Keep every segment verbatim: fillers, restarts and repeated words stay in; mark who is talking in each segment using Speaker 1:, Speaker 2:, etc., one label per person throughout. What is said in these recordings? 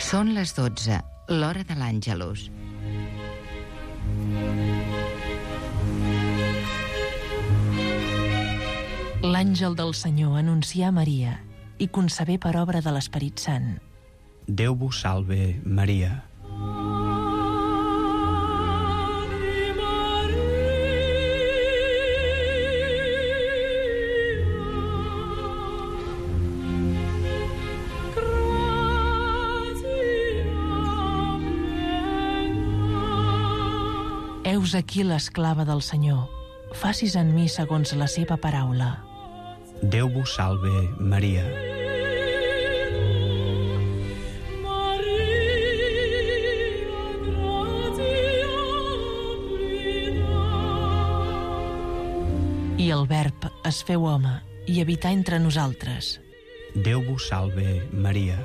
Speaker 1: Són les dotze, l'hora de l'Àngelus.
Speaker 2: L'àngel del Senyor anuncià a Maria i concebé per obra de l'Esperit Sant.
Speaker 3: Déu vos salve, Maria.
Speaker 2: Heus aquí l'esclava del Senyor. Facis en mi segons la seva paraula.
Speaker 3: Déu vos salve, Maria.
Speaker 2: I el Verb es feu home i habità entre nosaltres.
Speaker 3: Déu vos salve, Maria.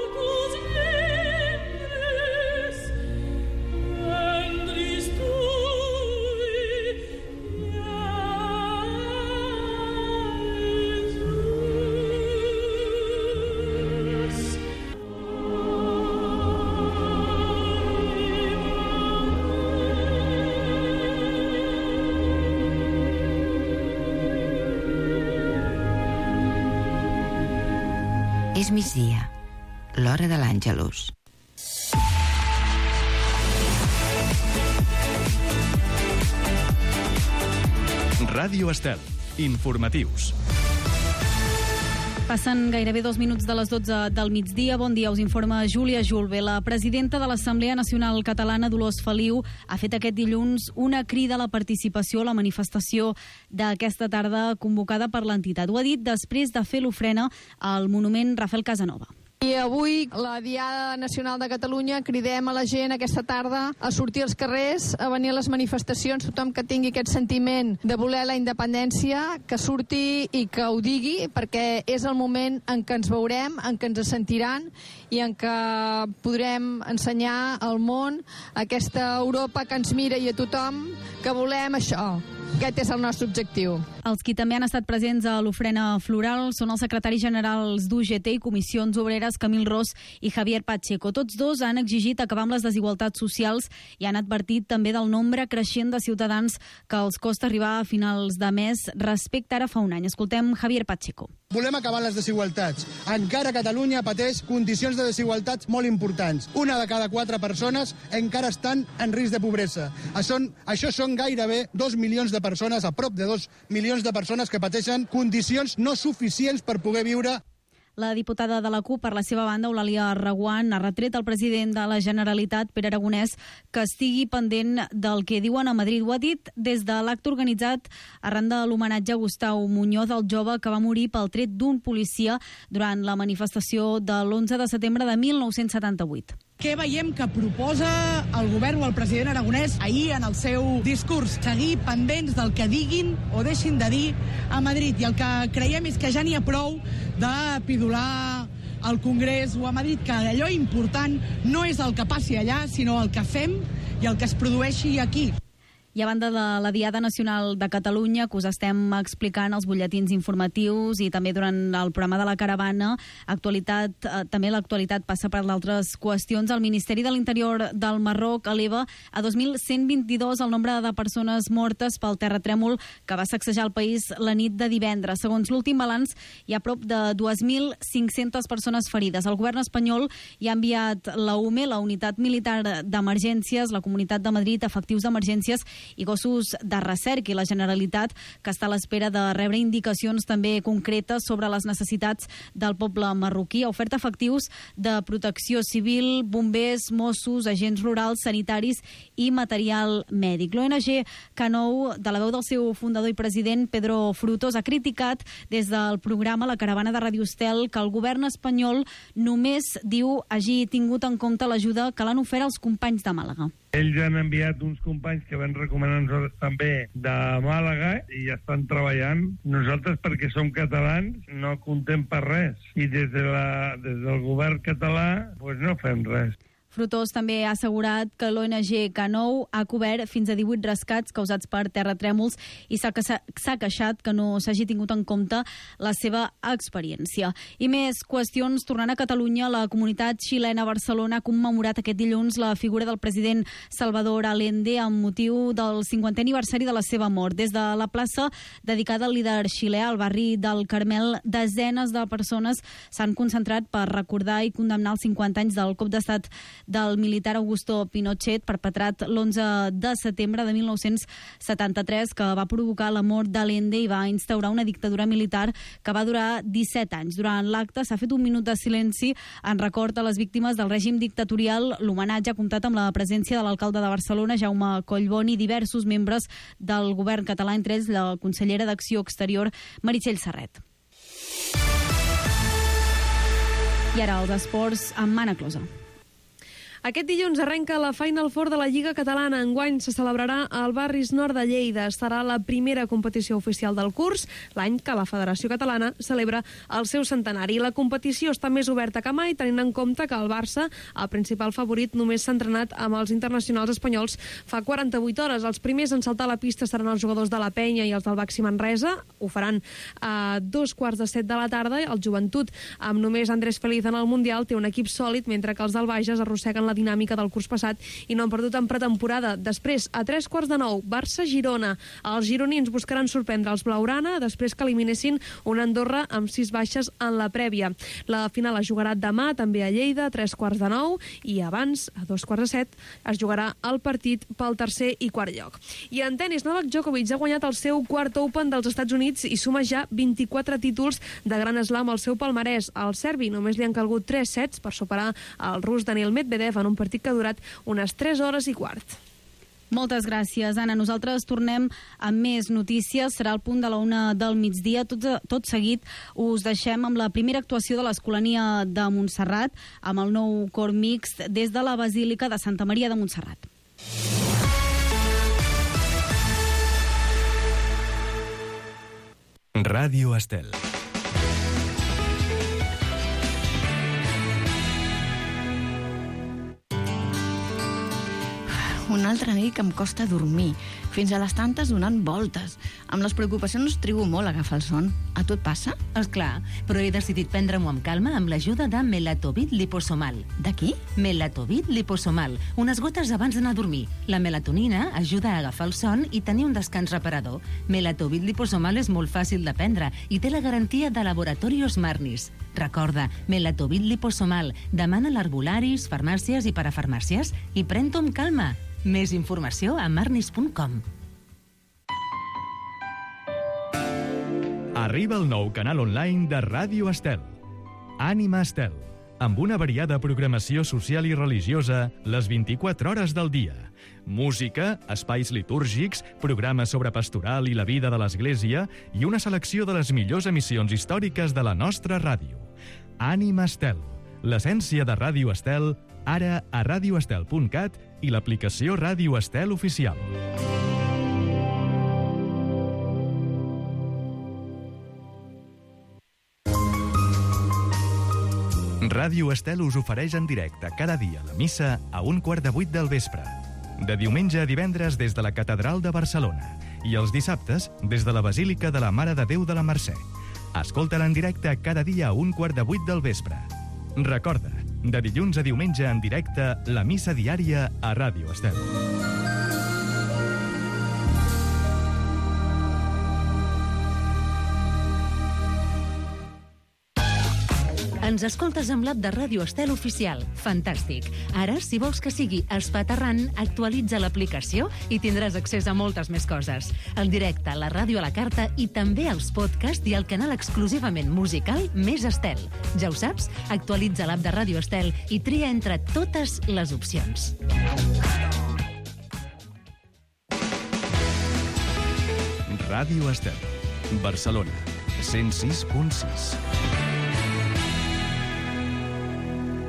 Speaker 1: És migdia, l'hora de l'Àngelus.
Speaker 4: Ràdio Estel, informatius.
Speaker 5: Passen gairebé dos minuts de les dotze del migdia. Bon dia, us informa Júlia Julve. La presidenta de l'Assemblea Nacional Catalana, Dolors Feliu, ha fet aquest dilluns una crida a la participació a la manifestació d'aquesta tarda convocada per l'entitat. Ho ha dit després de fer l'ofrena al monument Rafael Casanova.
Speaker 6: I avui, la Diada Nacional de Catalunya, cridem a la gent aquesta tarda a sortir als carrers, a venir a les manifestacions, tothom que tingui aquest sentiment de voler la independència, que surti i que ho digui, perquè és el moment en què ens veurem, en què ens sentiran i en què podrem ensenyar al món aquesta Europa que ens mira i a tothom que volem això. Aquest és el nostre objectiu.
Speaker 5: Els qui també han estat presents a l'ofrena floral són els secretaris generals d'U G T i Comissions Obreres, Camil Ros i Javier Pacheco. Tots dos han exigit acabar amb les desigualtats socials i han advertit també del nombre creixent de ciutadans que els costa arribar a finals de mes respecte ara fa un any. Escoltem Javier Pacheco.
Speaker 7: Volem acabar les desigualtats. Encara Catalunya pateix condicions de desigualtats molt importants. Una de cada quatre persones encara estan en risc de pobresa. Això, això són gairebé dos milions de persones, a prop de dos milions de persones que pateixen condicions no suficients per poder viure.
Speaker 5: La diputada de la CUP, per la seva banda, Eulàlia Reguant, ha retret al president de la Generalitat, Pere Aragonès, que estigui pendent del que diuen a Madrid. Ho ha dit des de l'acte organitzat arran de l'homenatge a Gustau Muñoz, el jove que va morir pel tret d'un policia durant la manifestació de l'onze de setembre de mil nou-cents setanta-vuit.
Speaker 8: Què veiem que proposa el govern o el president Aragonès ahir en el seu discurs? Seguir pendents del que diguin o deixin de dir a Madrid. I el que creiem és que ja n'hi ha prou de pidolar al Congrés o a Madrid, que allò important no és el que passi allà, sinó el que fem i el que es produeixi aquí.
Speaker 5: I a banda de la Diada Nacional de Catalunya, que us estem explicant els butlletins informatius i també durant el programa de la Caravana, actualitat, eh, també l'actualitat passa per d'altres qüestions. El Ministeri de l'Interior del Marroc eleva a dos mil cent vint-i-dos el nombre de persones mortes pel terratrèmol que va sacsejar el país la nit de divendres. Segons l'últim balanç, hi ha prop de dos mil cinc-centes persones ferides. El govern espanyol hi ha enviat la U M E, la Unitat Militar d'Emergències, la Comunitat de Madrid, efectius d'emergències i gossos de recerca, i la Generalitat, que està a l'espera de rebre indicacions també concretes sobre les necessitats del poble marroquí. Ha ofert efectius de protecció civil, bombers, Mossos, agents rurals, sanitaris i material mèdic. L'O N G K nou, de la veu del seu fundador i president, Pedro Frutos, ha criticat des del programa La Caravana de Radio Estel que el govern espanyol només, diu, hagi tingut en compte l'ajuda que l'han ofert als companys de Màlaga.
Speaker 9: Ells han enviat uns companys que van recomanar nosaltres també de Màlaga i ja estan treballant. Nosaltres, perquè som catalans, no comptem per res. I des, de la, des del govern català pues no fem res.
Speaker 5: Fruitós també ha assegurat que l'O N G K nou ha cobert fins a divuit rescats causats per terratrèmols i s'ha queixat que no s'hagi tingut en compte la seva experiència. I més qüestions. Tornant a Catalunya, la comunitat xilena a Barcelona ha commemorat aquest dilluns la figura del president Salvador Allende amb motiu del cinquantè aniversari de la seva mort. Des de la plaça dedicada al líder xilè al barri del Carmel, desenes de persones s'han concentrat per recordar i condemnar els cinquanta anys del cop d'estat del militar Augusto Pinochet, perpetrat l'onze de setembre de mil nou-cents setanta-tres, que va provocar la mort d'Allende i va instaurar una dictadura militar que va durar disset anys. Durant l'acte s'ha fet un minut de silenci en record a les víctimes del règim dictatorial. L'homenatge ha comptat amb la presència de l'alcalde de Barcelona, Jaume Collboni, i diversos membres del govern català, entre ells la consellera d'Acció Exterior, Meritxell Serret. I ara els esports amb Mana Closa.
Speaker 10: Aquest dilluns arrenca la Final Four de la Lliga Catalana. Enguany se celebrarà al Barris Nord de Lleida. Serà la primera competició oficial del curs, l'any que la Federació Catalana celebra el seu centenari. La competició està més oberta que mai, tenint en compte que el Barça, el principal favorit, només s'ha entrenat amb els internacionals espanyols fa quaranta-vuit hores. Els primers en saltar a la pista seran els jugadors de la Penya i els del Baxi Manresa. Ho faran a dos quarts de set de la tarda. El Joventut, amb només Andrés Feliz en el Mundial, té un equip sòlid, mentre que els del Bages arrosseguen la dinàmica del curs passat i no han perdut en pretemporada. Després, a tres quarts de nou, Barça-Girona. Els gironins buscaran sorprendre els blaugrana després que eliminessin una Andorra amb sis baixes en la prèvia. La final es jugarà demà, també a Lleida, a tres quarts de nou, i abans, a dos quarts de set, es jugarà el partit pel tercer i quart lloc. I en tenis, Novak Djokovic ha guanyat el seu quart Open dels Estats Units i suma ja vint-i-quatre títols de Gran Slam al seu palmarès. Al serbi només li han calgut tres sets per superar el rus Daniil Medvedev en un partit que ha durat unes tres hores i quart.
Speaker 5: Moltes gràcies, Anna. Nosaltres tornem amb més notícies. Serà el punt de la una del migdia. Tot, tot seguit us deixem amb la primera actuació de l'Escolania de Montserrat, amb el nou cor mixt des de la Basílica de Santa Maria de Montserrat.
Speaker 4: Ràdio Estel.
Speaker 11: Una altra nit que em costa dormir, fins a les tantes donant voltes. Amb les preocupacions trigo molt a agafar el son. A tu et passa?
Speaker 12: Esclar, però he decidit prendre-m'ho amb calma amb l'ajuda de Melatovit Liposomal.
Speaker 11: De qui?
Speaker 12: Melatovit Liposomal, unes gotes abans d'anar a dormir. La melatonina ajuda a agafar el son i tenir un descans reparador. Melatovit Liposomal és molt fàcil de prendre i té la garantia de Laboratorios Marnis. Recorda, Melatovit Liposomal. Demana a l'herbolaris, farmàcies i parafarmàcies i pren-t'ho amb calma. Més informació a marnis punt com.
Speaker 4: Arriba el nou canal online de Ràdio Estel. Ànima Estel, amb una variada programació social i religiosa les vint-i-quatre hores del dia. Música, espais litúrgics, programes sobre pastoral i la vida de l'Església i una selecció de les millors emissions històriques de la nostra ràdio. Ànima Estel, l'essència de Ràdio Estel, ara a radioestel punt cat i l'aplicació Ràdio Estel oficial. Ràdio Estel us ofereix en directe cada dia la missa a un quart de vuit del vespre. De diumenge a divendres des de la Catedral de Barcelona i els dissabtes des de la Basílica de la Mare de Déu de la Mercè. Escolta-la en directe cada dia a un quart de vuit del vespre. Recorda, de dilluns a diumenge en directe, la missa diària a Ràdio Estel.
Speaker 12: Ens escoltes amb l'app de Ràdio Estel oficial. Fantàstic. Ara, si vols que sigui espaterrant, actualitza l'aplicació i tindràs accés a moltes més coses. El directe, la ràdio a la carta i també els podcasts i el canal exclusivament musical Més Estel. Ja ho saps? Actualitza l'app de Ràdio Estel i tria entre totes les opcions.
Speaker 4: Ràdio Estel, Barcelona, cent sis punt sis.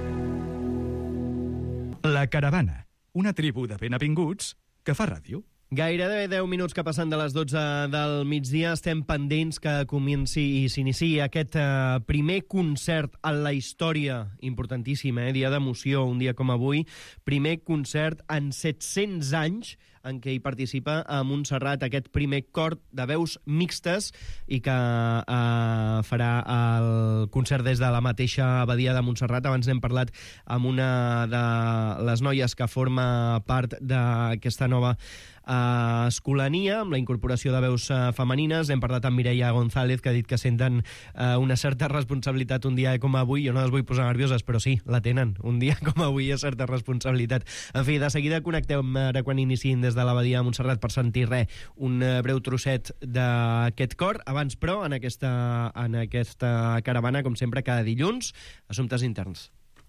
Speaker 4: La Caravana, una tribu de ben avinguts que fa ràdio.
Speaker 13: Gairebé deu minuts que passen de les dotze del migdia. Estem pendents que comenci i s'iniciï aquest eh, primer concert en la història, importantíssim, eh? Dia d'emoció, un dia com avui. Primer concert en set-cents anys en què hi participa a Montserrat aquest primer cor de veus mixtes i que eh, farà el concert des de la mateixa abadia de Montserrat. Abans n'hem parlat amb una de les noies que forma part d'aquesta nova Uh, escolania, amb la incorporació de veus uh, femenines. Hem parlat amb Mireia González, que ha dit que senten uh, una certa responsabilitat un dia com avui. Jo no les vull posar nervioses, però sí, la tenen. Un dia com avui hi ha certa responsabilitat. En fi, de seguida connectem ara quan iniciïn des de l'abadia de Montserrat per sentir res, un uh, breu trosset d'aquest cor. Abans, però, en aquesta, en aquesta caravana, com sempre, cada dilluns, assumptes interns.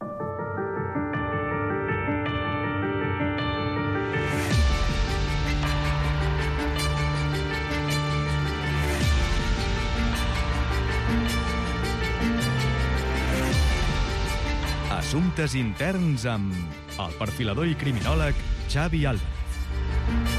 Speaker 4: Assumptes interns amb el perfilador i criminòleg Xavi Álvarez.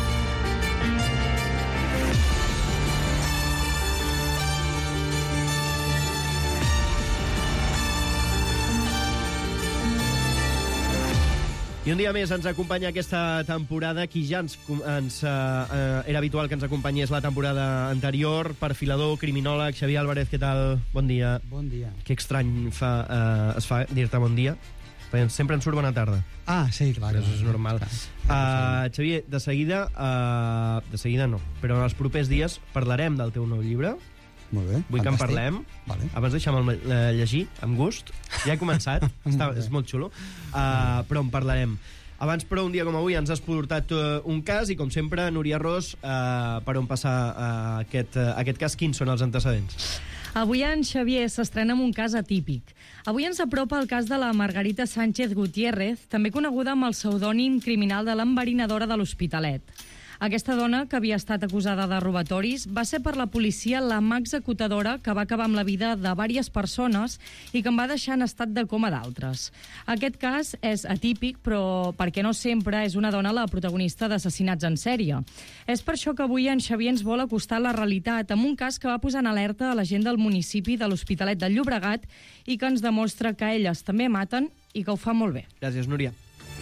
Speaker 13: I un dia més ens acompanya aquesta temporada. Qui ja ens, ens uh, era habitual que ens acompanyés la temporada anterior, perfilador, criminòleg, Xavi Álvarez, què tal? Bon dia.
Speaker 14: Bon dia.
Speaker 13: Que estrany fa, uh, es fa dir-te bon dia, perquè sempre ens surt bona tarda.
Speaker 14: Ah, sí, clar.
Speaker 13: Però això és normal. Uh, Xavier, de seguida, uh, de seguida no, però en els propers dies parlarem del teu nou llibre.
Speaker 14: Molt bé,
Speaker 13: Vull
Speaker 14: fantàstic.
Speaker 13: que en parlem.
Speaker 14: Vale.
Speaker 13: Abans deixa'm llegir, amb gust. Ja he començat, Està, és molt xulo. Uh, però en parlarem. Abans, però, un dia com avui ens has portat uh, un cas i, com sempre, Núria Ros, uh, per on passar uh, aquest, uh, aquest cas, quins són els antecedents?
Speaker 15: Avui en Xavier s'estrena amb un cas atípic. Avui ens apropa el cas de la Margarita Sánchez Gutiérrez, també coneguda amb el pseudònim criminal de l'enverinadora de l'Hospitalet. Aquesta dona, que havia estat acusada de robatoris, va ser per la policia la mà executadora que va acabar amb la vida de diverses persones i que en va deixar en estat de coma d'altres. Aquest cas és atípic, però perquè no sempre és una dona la protagonista d'assassinats en sèrie. És per això que avui en Xavier ens vol acostar a la realitat amb un cas que va posar en alerta a la gent del municipi de l'Hospitalet del Llobregat i que ens demostra que elles també maten i que ho fa molt bé.
Speaker 13: Gràcies, Núria.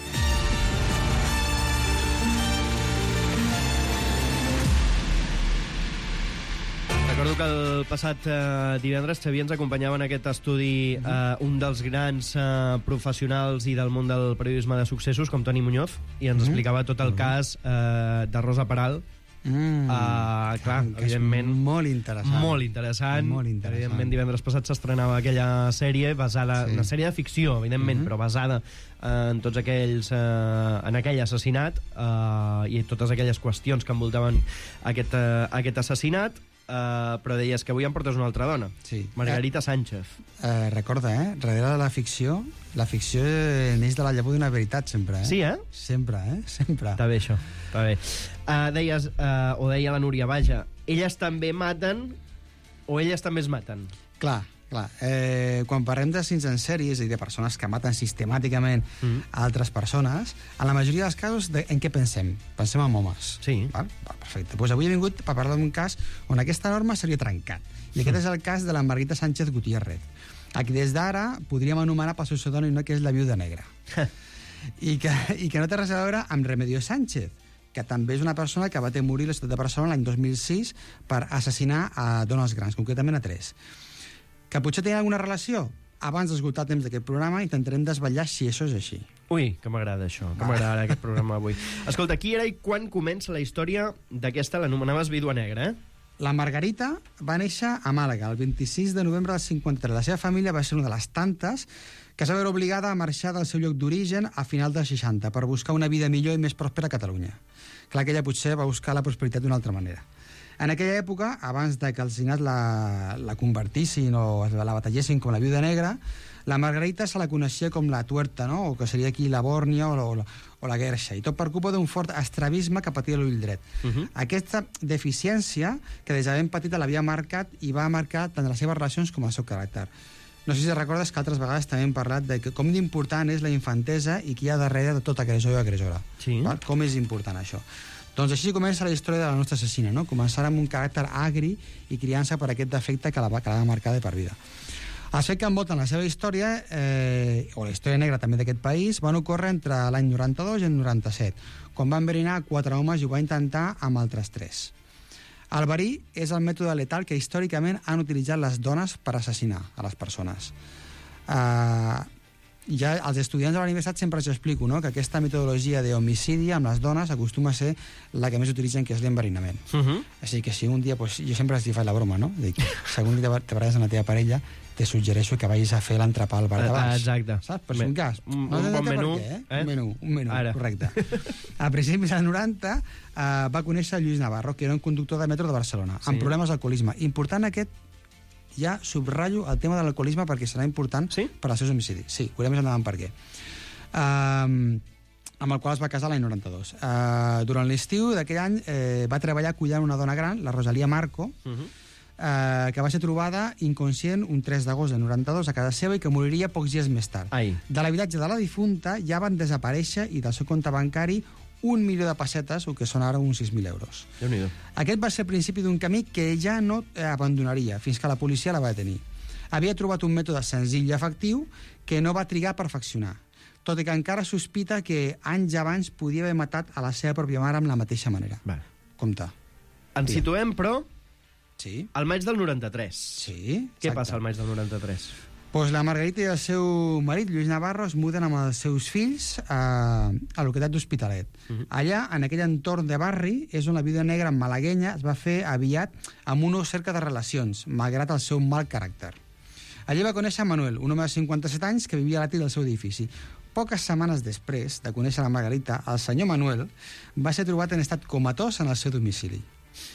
Speaker 13: Recordo que el passat eh, divendres Xavier ens acompanyava en aquest estudi eh, un dels grans eh, professionals i del món del periodisme de successos, com Toni Muñoz, i ens mm-hmm. explicava tot el cas eh, de Rosa Peral. Mm. Uh, clar, evidentment...
Speaker 14: Molt interessant.
Speaker 13: Molt interessant.
Speaker 14: Molt interessant.
Speaker 13: Evidentment, divendres passat s'estrenava aquella sèrie basada... Sí. Una sèrie de ficció, evidentment, mm-hmm. però basada uh, en tots aquells... Uh, en aquell assassinat uh, i totes aquelles qüestions que envoltaven aquest, uh, aquest assassinat. Uh, però deies que avui em portes una altra dona.
Speaker 14: Sí.
Speaker 13: Margarita Sánchez.
Speaker 14: Eh, recorda, eh? Darrere de la ficció, la ficció neix de la llavor d'una veritat, sempre, eh?
Speaker 13: Sí, eh?
Speaker 14: Sempre, eh? Sempre.
Speaker 13: Està bé, això. Està bé. Uh, deies, uh, o deia la Núria, vaja, elles també maten o elles també es maten?
Speaker 14: Clar, clar. Eh, quan parlem d'assassins en sèries i de persones que maten sistemàticament mm. altres persones, en la majoria dels casos, de, en què pensem? Pensem en homes.
Speaker 13: Sí.
Speaker 14: Val? Va, perfecte. Pues avui he vingut per parlar d'un cas on aquesta norma seria trencat. I aquest mm. és el cas de la Margarita Sánchez Gutiérrez, a qui des d'ara podríem anomenar pel seu pseudònim, que és la Viuda Negra. I, que, I que no té res a veure amb Remedios Sánchez, que també és una persona que va ter morir a la ciutat de Barcelona l'any dos mil sis per assassinar a dones grans, concretament a tres. Que potser tenen alguna relació? Abans d'esgotar temps d'aquest programa intentarem desvetllar si això és així.
Speaker 13: Ui, que m'agrada això, que m'agrada aquest programa avui. Escolta, qui era i quan comença la història d'aquesta, l'anomenaves Vídua Negra, eh?
Speaker 14: La Margarita va néixer a Màlaga el vint-i-sis de novembre del cinquanta-tres. La seva família va ser una de les tantes que es va veure obligada a marxar del seu lloc d'origen a final dels seixanta per buscar una vida millor i més pròspera a Catalunya. Clar que ella potser va buscar la prosperitat d'una altra manera. En aquella època, abans de que els assassins la, la convertissin o la batallessin com la Viuda Negra, la Margarita se la coneixia com la Tuerta, no? O que seria aquí la Bòrnia o la, o la, o la Guerxa, i tot per culpa d'un fort estrabisme que patia l'ull dret. Uh-huh. Aquesta deficiència, que des de ben petita l'havia marcat i va marcar tant les seves relacions com el seu caràcter. No sé si recordes que altres vegades també hem parlat de que com d'important és la infantesa i qui hi ha darrere de tota agressor i agressora.
Speaker 13: Sí.
Speaker 14: Val? Com és important això. Doncs així comença la història de la nostra assassina, no? Començarà amb un caràcter agri i criança per aquest defecte que la va, que la va marcar de per vida. Els fets que envolten la seva història, eh, o la història negra també d'aquest país, van ocórrer entre l'any noranta-dos i el noranta-set, quan van enverinar quatre homes i ho va intentar amb altres tres. El verí és el mètode letal que històricament han utilitzat les dones per assassinar a les persones. Uh, ja als estudiants de la universitat sempre els explico, no?, que aquesta metodologia d'homicidi amb les dones acostuma a ser la que més utilitzen, que és l'enverinament. Uh -huh. Així que si un dia, pues, jo sempre els faig la broma, no? Dic, si algun dia te baralles amb la teva parella, te suggereixo que vagis a fer l'entrepà al bar de baix.
Speaker 13: Exacte.
Speaker 14: Saps? Per si un cas.
Speaker 13: Un,
Speaker 14: no
Speaker 13: un bon menú.
Speaker 14: Què, eh?
Speaker 13: eh?
Speaker 14: Un menú, un menú,
Speaker 13: Ara.
Speaker 14: correcte. A principis dels noranta eh, va conèixer Lluís Navarro, que era un conductor de metro de Barcelona, sí. amb problemes d'alcoholisme. Important aquest, ja subratllo el tema de l'alcoholisme perquè serà important sí? per als seus homicidis. Sí, veurem més endavant per què. Um, amb el qual es va casar l'any noranta-dos. Uh, durant l'estiu d'aquell any eh, va treballar cullant una dona gran, la Rosalia Marco, uh -huh. eh, que va ser trobada inconscient un tres d'agost de noranta-dos a casa seva i que moriria pocs dies més tard.
Speaker 13: Ai.
Speaker 14: De l'habitatge de la difunta ja van desaparèixer i del seu compte bancari un milió de pessetes, o que són ara uns sis mil euros.
Speaker 13: Déu-n'hi-do.
Speaker 14: Aquest va ser el principi d'un camí que ja no eh, abandonaria fins que la policia la va detenir. Havia trobat un mètode senzill i efectiu que no va trigar a perfeccionar, tot i que encara sospita que anys abans podia haver matat a la seva pròpia mare amb la mateixa manera.
Speaker 13: Va.
Speaker 14: Compte.
Speaker 13: Ens
Speaker 14: Digue'm.
Speaker 13: situem, però,
Speaker 14: sí.
Speaker 13: al maig del noranta-tres.
Speaker 14: Sí,
Speaker 13: Què
Speaker 14: exacte.
Speaker 13: passa al maig del noranta-tres?
Speaker 14: Pues la Margarita i el seu marit, Lluís Navarro, es muden amb els seus fills a, a l'Hospital d'Hospitalet. Uh -huh. Allà, en aquell entorn de barri, és on la viuda negra malaguenya es va fer aviat amb una cerca de relacions, malgrat el seu mal caràcter. Allí va conèixer Manuel, un home de cinquanta-set anys que vivia a l'àtic del seu edifici. Poques setmanes després de conèixer la Margarita, el senyor Manuel va ser trobat en estat comatós en el seu domicili.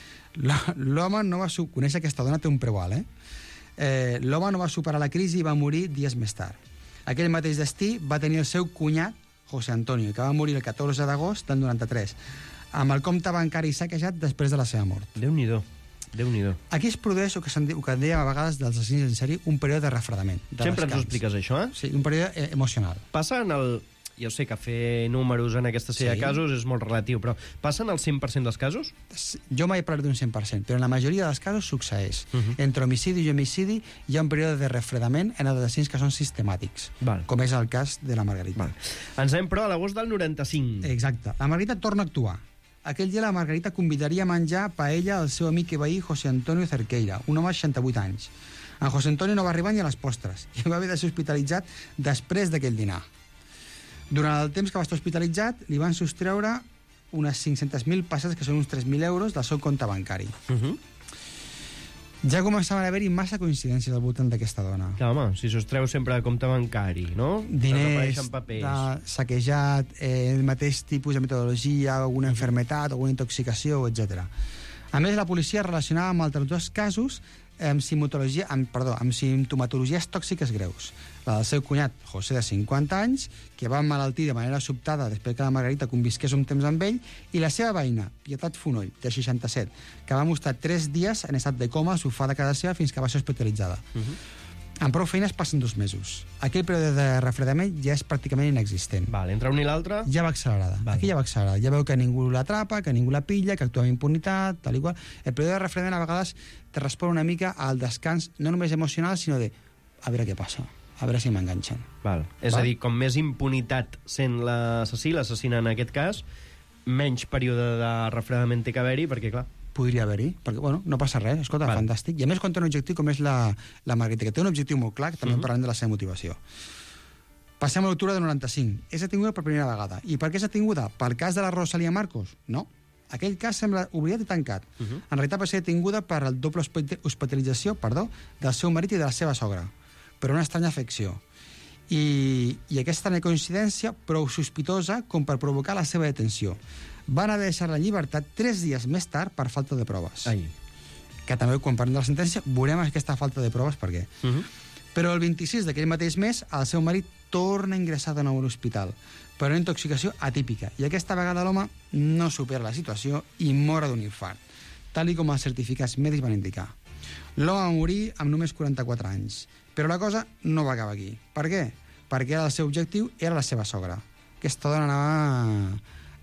Speaker 14: L'home no va conèixer aquesta dona, té un preu alt, eh? Eh, l'home no va superar la crisi i va morir dies més tard. Aquell mateix destí va tenir el seu cunyat, José Antonio, que va morir el catorze d'agost del noranta-tres, amb el compte bancari saquejat després de la seva mort.
Speaker 13: Déu-n'hi-do, Déu-n'hi-do. Aquí
Speaker 14: es produeix el que, diu, que en dèiem a vegades dels assassinats en sèrie, un període de refredament. De
Speaker 13: Sempre
Speaker 14: descans.
Speaker 13: ens ho expliques, això, eh?
Speaker 14: Sí, un període eh, emocional.
Speaker 13: Passa en el... Jo sé que fer números en aquesta sèrie
Speaker 14: Sí.
Speaker 13: de casos és molt relatiu, però passa en el cent per cent dels casos?
Speaker 14: Jo mai he parlat d'un cent per cent, però en la majoria dels casos succeeix.
Speaker 13: Uh -huh.
Speaker 14: Entre homicidi i homicidi hi ha un període de refredament en els assassins que són sistemàtics,
Speaker 13: Val.
Speaker 14: com és el cas de la Margarita.
Speaker 13: Val. Ens anem, però, a l'agost del noranta-cinc.
Speaker 14: Exacte. La Margarita torna a actuar. Aquell dia la Margarita convidaria a menjar paella al seu amic i veí José Antonio Cerqueira, un home de seixanta-vuit anys. En José Antonio no va arribar ni a les postres i va haver de ser hospitalitzat després d'aquell dinar. Durant el temps que va estar hospitalitzat, li van sostreure unes cinc-centes mil pessetes, que són uns tres mil euros, del seu compte bancari.
Speaker 13: Uh -huh.
Speaker 14: Ja començaven a haver-hi massa coincidències al voltant d'aquesta dona.
Speaker 13: Clar, home, si s'ho treu sempre de compte bancari, no?
Speaker 14: Diners,
Speaker 13: Desapareixen papers.
Speaker 14: de, saquejat, eh, el mateix tipus de metodologia, alguna enfermetat, alguna intoxicació, etcètera. A més, la policia relacionava amb altres dos casos amb, simptomatologia, amb, perdó, amb simptomatologies tòxiques greus. La del seu cunyat, José, de cinquanta anys, que va emmalaltir de manera sobtada després que la Margarita convisqués un temps amb ell, i la seva veïna, Pietat Fonoll, de seixanta-set, que va mostrar tres dies en estat de coma al sofà de casa seva fins que va ser hospitalitzada. Uh -huh. Amb prou feines passen dos mesos. Aquell període de refredament ja és pràcticament inexistent.
Speaker 13: Val, entre un i l'altre...
Speaker 14: Ja va accelerada. Val. Aquí ja va accelerada. Ja veu que ningú l'atrapa, que ningú la pilla, que actua amb impunitat, tal i qual. El període de refredament a vegades te respon una mica al descans, no només emocional, sinó de a veure què passa, a veure si m'enganxen.
Speaker 13: Val. És
Speaker 14: Val?
Speaker 13: a dir, com més impunitat sent l'assassí, l'assassina en aquest cas, menys període de refredament té que haver-hi, perquè, clar...
Speaker 14: Podria haver-hi, perquè, bueno, no passa res, escolta,
Speaker 13: Val.
Speaker 14: fantàstic. I a més, quan té un objectiu com és la, la Margarita, que té un objectiu molt clar, que també uh -huh. parlem de la seva motivació. Passem a l'octubre de noranta-cinc. És detinguda per primera vegada. I per què és detinguda? Per cas de la Rosalia Marcos? No. Aquell cas sembla oblidat i tancat. Uh -huh. En realitat va ser detinguda per el doble hospitalització, perdó, del seu marit i de la seva sogra, per una estranya afecció. I, i aquesta coincidència prou sospitosa com per provocar la seva detenció. Van haver de deixar la llibertat tres dies més tard per falta de proves.
Speaker 13: Ai.
Speaker 14: Que també, quan parlem de la sentència, veurem aquesta falta de proves per què. Uh -huh. Però el vint-i-sis d'aquell mateix mes, el seu marit torna a ingressar de nou a l'hospital per una intoxicació atípica. I aquesta vegada l'home no supera la situació i mor d'un infart, tal i com els certificats mèdics van indicar. L'home va morir amb només quaranta-quatre anys. Però la cosa no va acabar aquí. Per què? Perquè el seu objectiu era la seva sogra. Aquesta dona anava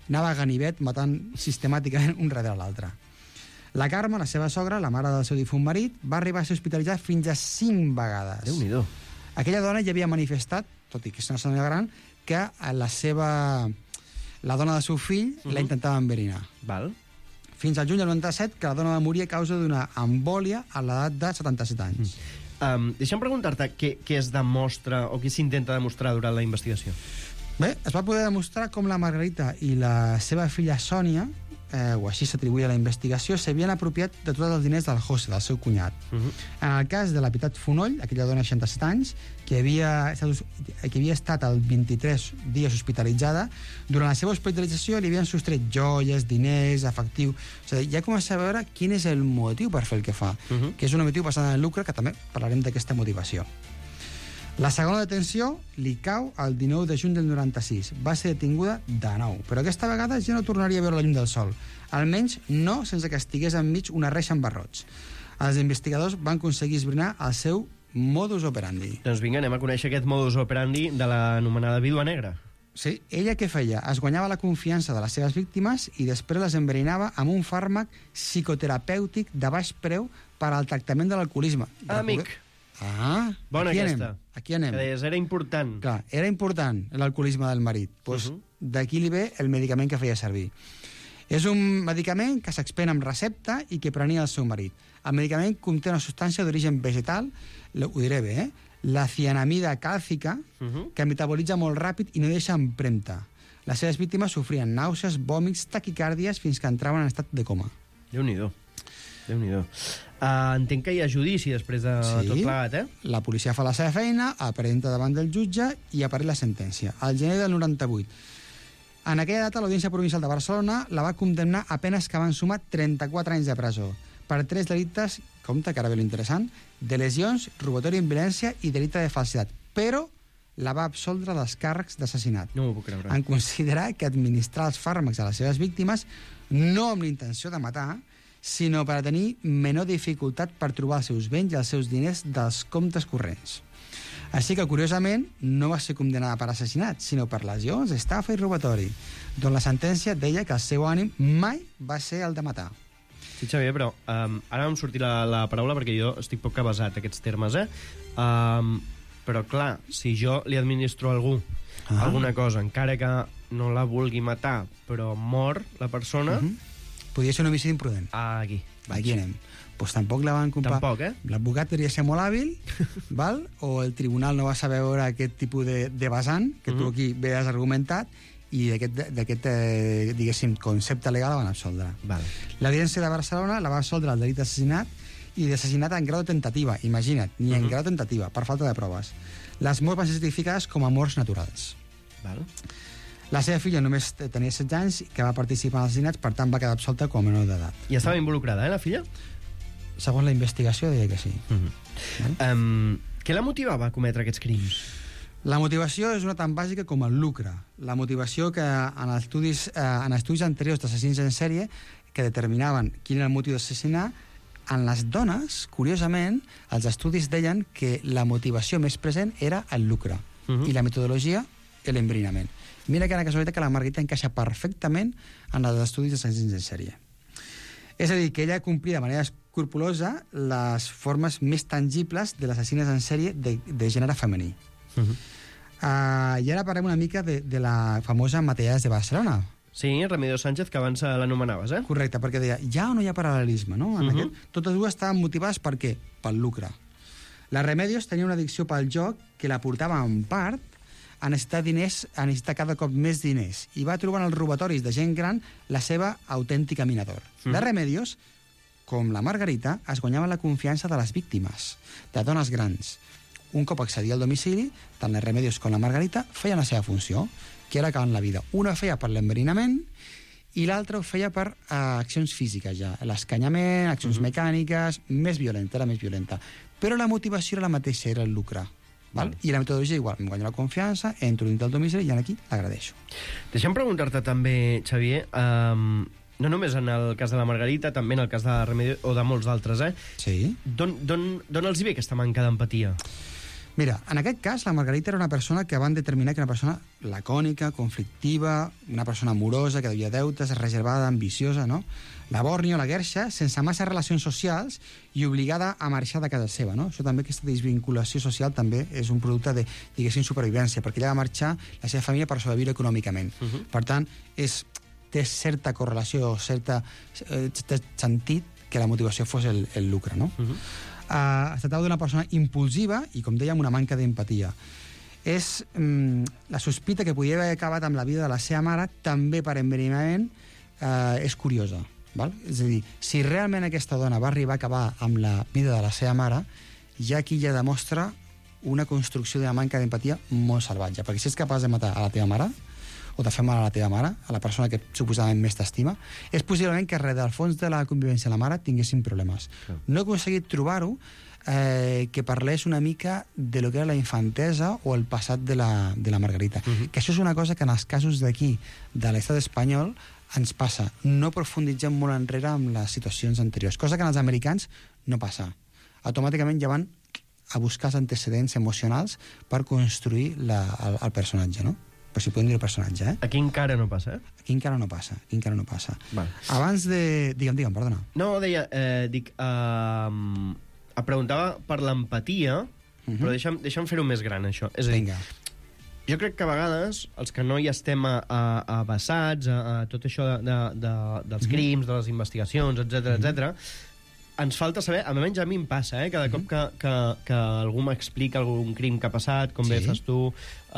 Speaker 14: anava a ganivet matant sistemàticament un darrere l'altre. La Carme, la seva sogra, la mare del seu difunt marit, va arribar a ser hospitalitzada fins a cinc vegades.
Speaker 13: Déu-n'hi-do.
Speaker 14: Aquella dona ja havia manifestat, tot i que és una senyora gran, que la seva... la dona del seu fill uh-huh. la intentava enverinar.
Speaker 13: Val.
Speaker 14: Fins al juny del noranta-set, que la dona va morir a causa d'una embòlia a l'edat de setanta-set anys.
Speaker 13: Mm. Um, deixa'm preguntar-te què, què es demostra o què s'intenta demostrar durant la investigació.
Speaker 14: Bé, es va poder demostrar com la Margarita i la seva filla Sònia, eh, o així s'atribuïa a la investigació, s'havien apropiat de tots els diners del José, del seu cunyat. Uh-huh. En el cas de la Pietat Fonoll, aquella dona de seixanta-set anys, que havia, estat, que havia estat el vint-i-tres dies hospitalitzada, durant la seva hospitalització li havien sostret joies, diners, efectiu... O sigui, ja comença a veure quin és el motiu per fer el que fa, uh-huh. que és un motiu basat en el lucre, que també parlarem d'aquesta motivació. La segona detenció li cau el dinou de juny del noranta-sis. Va ser detinguda de nou, però aquesta vegada ja no tornaria a veure la llum del sol. Almenys no sense que estigués enmig una reixa amb barrots. Els investigadors van aconseguir esbrinar el seu modus operandi.
Speaker 13: Doncs vinga, anem a conèixer aquest modus operandi de l'anomenada vídua negra.
Speaker 14: Sí, ella què feia? Es guanyava la confiança de les seves víctimes i després les enverinava amb un fàrmac psicoterapèutic de baix preu per al tractament de l'alcoholisme.
Speaker 13: Amic.
Speaker 14: Ah,
Speaker 13: bona
Speaker 14: aquí
Speaker 13: aquesta.
Speaker 14: Anem, aquí anem.
Speaker 13: Que deies, era important.
Speaker 14: Clar, era important l'alcoholisme del marit. Pues, uh-huh. D'aquí li ve el medicament que feia servir. És un medicament que s'expèn amb recepta i que prenia el seu marit. El medicament conté una substància d'origen vegetal, ho diré bé, eh? la cianamida càlcica, uh-huh. que metabolitza molt ràpid i no deixa empremta. Les seves víctimes sofrien nàusees, vòmits, taquicàrdies, fins que entraven en estat de coma.
Speaker 13: Déu-n'hi-do. Déu-n'hi-do. Uh, entenc que hi ha judici després de
Speaker 14: sí,
Speaker 13: tot plegat, eh?
Speaker 14: La policia fa la seva feina, aparenta davant del jutge i apareix la sentència. Al gener del noranta-vuit. En aquella data, l'Audiència Provincial de Barcelona la va condemnar a penes que van sumar trenta-quatre anys de presó per tres delictes, compte que ara ve l'interessant, de lesions, robatori amb violència i delicte de falsitat. Però la va absoldre dels càrrecs d'assassinat.
Speaker 13: No m'ho puc creure.
Speaker 14: En considerar que administrar els fàrmacs a les seves víctimes no amb l'intenció de matar, sinó per a tenir menor dificultat per trobar els seus béns i els seus diners dels comptes corrents. Així que, curiosament, no va ser condemnada per assassinat, sinó per lesions, estafa i robatori, d'on la sentència deia que el seu ànim mai va ser el de matar.
Speaker 13: Sí, Xavier, però um, ara em sortir la, la paraula perquè jo estic poc avasat a aquests termes, eh? Um, però, clar, si jo li administro a algú ah. alguna cosa, encara que no la vulgui matar, però mor la persona... Uh-huh.
Speaker 14: Podria ser un homicidi imprudent.
Speaker 13: Ah, aquí.
Speaker 14: Aquí anem. Pues tampoc la van comprar.
Speaker 13: Tampoc, eh?
Speaker 14: L'advocat devia ser molt hàbil, val? O el tribunal no va saber veure aquest tipus de, de vessant que mm-hmm. tu aquí veies argumentat i d'aquest, eh, diguéssim, concepte legal la van absoldre.
Speaker 13: Vale.
Speaker 14: L'Audiència de Barcelona la va absoldre el delicte d'assassinat i d'assassinat en grau de tentativa, imagina't, ni en mm-hmm. grau de tentativa, per falta de proves. Les morts van ser certificades com a morts naturals.
Speaker 13: Val.
Speaker 14: La seva filla només tenia setze anys, que va participar en els assassinats, per tant va quedar absolta com a menor d'edat.
Speaker 13: I estava involucrada, eh, la filla?
Speaker 14: Segons la investigació, deia que sí.
Speaker 13: Uh-huh. Vale? Um, què la motivava a cometre aquests crims?
Speaker 14: La motivació és una tan bàsica com el lucre. La motivació que en estudis, eh, en estudis anteriors d'assassins en sèrie que determinaven quin era el motiu d'assassinar, en les dones, curiosament, els estudis deien que la motivació més present era el lucre. Uh-huh. I la metodologia, l'embrinament. Mira que era casualitat que la Margarita encaixa perfectament en els estudis d'assassins en sèrie. És a dir, que ella complia de manera escrupulosa les formes més tangibles de les assassines en sèrie de, de gènere femení. Uh-huh. uh, I ara parlem una mica de, de la famosa Matallades de Barcelona.
Speaker 13: Sí, Remedios Sánchez, que abans l'anomenaves, eh?
Speaker 14: Correcte, perquè deia, ja o no hi ha paral·lelisme, no? En uh-huh. aquest, totes dues estaven motivades per què? Pel lucre. La Remedios tenia una addicció pel joc que la portava en part a necessitar diners, a necessitar cada cop més diners, i va trobar en els robatoris de gent gran la seva autèntica minador. Mm. La Remedios, com la Margarita, es guanyava la confiança de les víctimes, de dones grans. Un cop accedia al domicili, tant la Remedios com la Margarita feien la seva funció, que era acabar en la vida. Una feia per l'enverinament i l'altra ho feia per uh, accions físiques ja, l'escanyament, accions mm-hmm. mecàniques, més violenta, era més violenta. Però la motivació era la mateixa, era el lucre. Val? I la metodologia igual, em guanyo la confiança, entro dins del domicili i aquí l'agradeixo.
Speaker 13: Deixa'm preguntar-te també, Xavier, um, no només en el cas de la Margarita, també en el cas de la Remedios o de molts d'altres, eh?
Speaker 14: Sí.
Speaker 13: D'on els hi ve aquesta manca d'empatia?
Speaker 14: Mira, en aquest cas, la Margarita era una persona que van determinar que era una persona lacònica, conflictiva, una persona amorosa, que devia deutes, reservada, ambiciosa, no? La Bornio, la Gersha, sense massa relacions socials i obligada a marxar de casa seva, no? Això també, aquesta desvinculació social també és un producte de, diguéssim, supervivència, perquè ella va marxar la seva família per sobreviure econòmicament. Uh -huh. Per tant, és, té certa correlació, certa, eh, té sentit que la motivació fos el, el lucre, no? Uh -huh. Uh, es tractava d'una persona impulsiva i, com dèiem, una manca d'empatia. És um, la sospita que podia haver acabat amb la vida de la seva mare, també per envenenament, uh, és curiosa. Val? És a dir, si realment aquesta dona va arribar a acabar amb la vida de la seva mare, ja aquí ja demostra una construcció d'una manca d'empatia molt salvatge, perquè si és capaç de matar a la teva mare, o de fer mal a la teva mare, a la persona que suposadament més t'estima, és possiblement que res del fons de la convivència de la mare tinguessin problemes. Clar. No he aconseguit trobar-ho eh, que parlés una mica de lo que era la infantesa o el passat de la, de la Margarita. Uh -huh. Que això és una cosa que en els casos d'aquí, de l'estat espanyol, ens passa. No profunditzem molt enrere amb les situacions anteriors, cosa que en els americans no passa. Automàticament ja van a buscar els antecedents emocionals per construir la, el, el personatge, no? Però si podem dir el personatge, eh?
Speaker 13: Aquí encara no passa, eh?
Speaker 14: Aquí encara no passa, aquí encara no passa.
Speaker 13: Val.
Speaker 14: Abans de... Digue'm, digue'm, perdona.
Speaker 13: No, deia, eh, dic, eh, em preguntava per l'empatia, uh -huh. però deixa'm, deixa'm fer-ho més gran, això. És a dir,
Speaker 14: Vinga.
Speaker 13: Jo crec que a vegades, els que no hi estem avessats a, a, a tot això de, de, de, dels crims, de les investigacions, etcètera, etcètera, ens falta saber, almenys a mi em passa, eh, cada cop que, que, que algú m'explica algun crim que ha passat, com bé fas tu,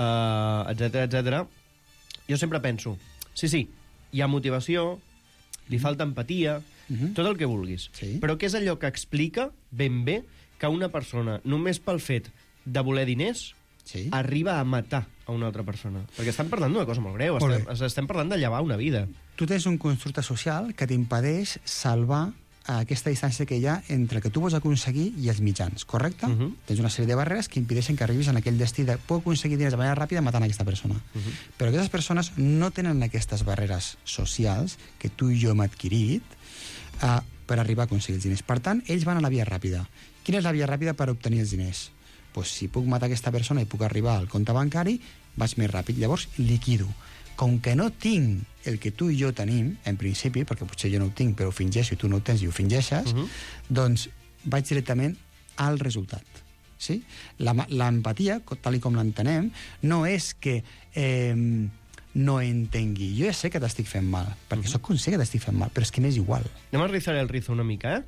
Speaker 13: uh, etcètera, etcètera, jo sempre penso, sí, sí, hi ha motivació, li falta empatia,
Speaker 14: uh-huh.
Speaker 13: tot el que vulguis,
Speaker 14: sí.
Speaker 13: però què és allò que explica ben bé que una persona, només pel fet de voler diners,
Speaker 14: sí.
Speaker 13: arriba a matar a una altra persona? Perquè estem parlant d'una cosa molt greu,
Speaker 14: molt
Speaker 13: estem, estem parlant de llevar una vida.
Speaker 14: Tu tens un constructe social que t'impedeix salvar a aquesta distància que hi ha entre el que tu vols aconseguir i els mitjans, correcte? Uh -huh. Tens una sèrie de barreres que impedeixen que arribis en aquell destí de puc aconseguir diners de manera ràpida matant aquesta persona. Uh -huh. Però aquestes persones no tenen aquestes barreres socials que tu i jo hem adquirit uh, per arribar a aconseguir els diners. Per tant, ells van a la via ràpida. Quina és la via ràpida per obtenir els diners? Pues, si puc matar aquesta persona i puc arribar al compte bancari, vaig més ràpid. Llavors, liquido. Com que no tinc el que tu i jo tenim, en principi, perquè potser jo no ho tinc, però ho fingeixo i tu no ho tens i ho fingeixes, uh -huh. doncs vaig directament al resultat. Sí? L'empatia, tal i com l'entenem, no és que eh, no entengui. Jo ja sé que t'estic fent mal, perquè uh -huh. soc conscient que t'estic fent mal, però és que m'és igual.
Speaker 13: Anem a rizar el rizo una mica, eh?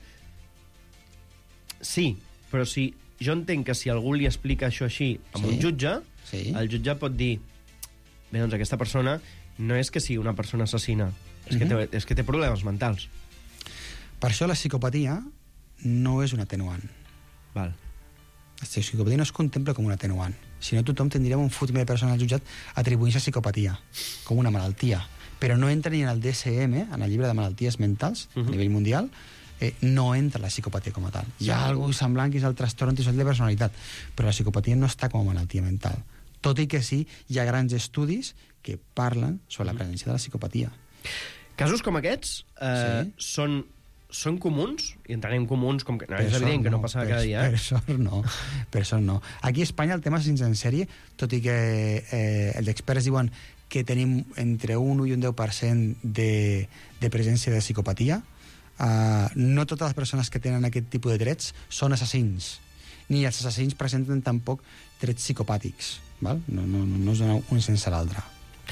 Speaker 13: Sí, però si jo entenc que si algú li explica això així a sí. un jutge, sí. el jutge pot dir bé, doncs aquesta persona no és que sigui una persona assassina, és, mm-hmm. que té, és que té problemes mentals.
Speaker 14: Per això la psicopatia no és un atenuant.
Speaker 13: Val.
Speaker 14: La psicopatia no es contempla com un atenuant. Si no, tothom tindríem un fotimer de persones al jutjat atribuint-se a psicopatia, com una malaltia. Però no entra ni en el D S M, en el llibre de malalties mentals, mm-hmm. a nivell mundial, eh, no entra la psicopatia com a tal. Hi ha alguna cosa semblant que és el trastorn antisocial de personalitat, però la psicopatia no està com a malaltia mental. Tot i que sí, hi ha grans estudis que parlen sobre la presència de la psicopatia.
Speaker 13: Casos com aquests eh, sí. són, són comuns, i entenem comuns, com que no, és evident no, que no passa cada dia.
Speaker 14: Eh? Per sort no, per sort no. Aquí a Espanya el tema és en sèrie, tot i que eh, els experts diuen que tenim entre un i un deu per cent de, de presència de psicopatia. Uh, no totes les persones que tenen aquest tipus de trets són assassins, ni els assassins presenten tampoc trets psicopàtics. Val? No, no, no es dona un sense l'altre.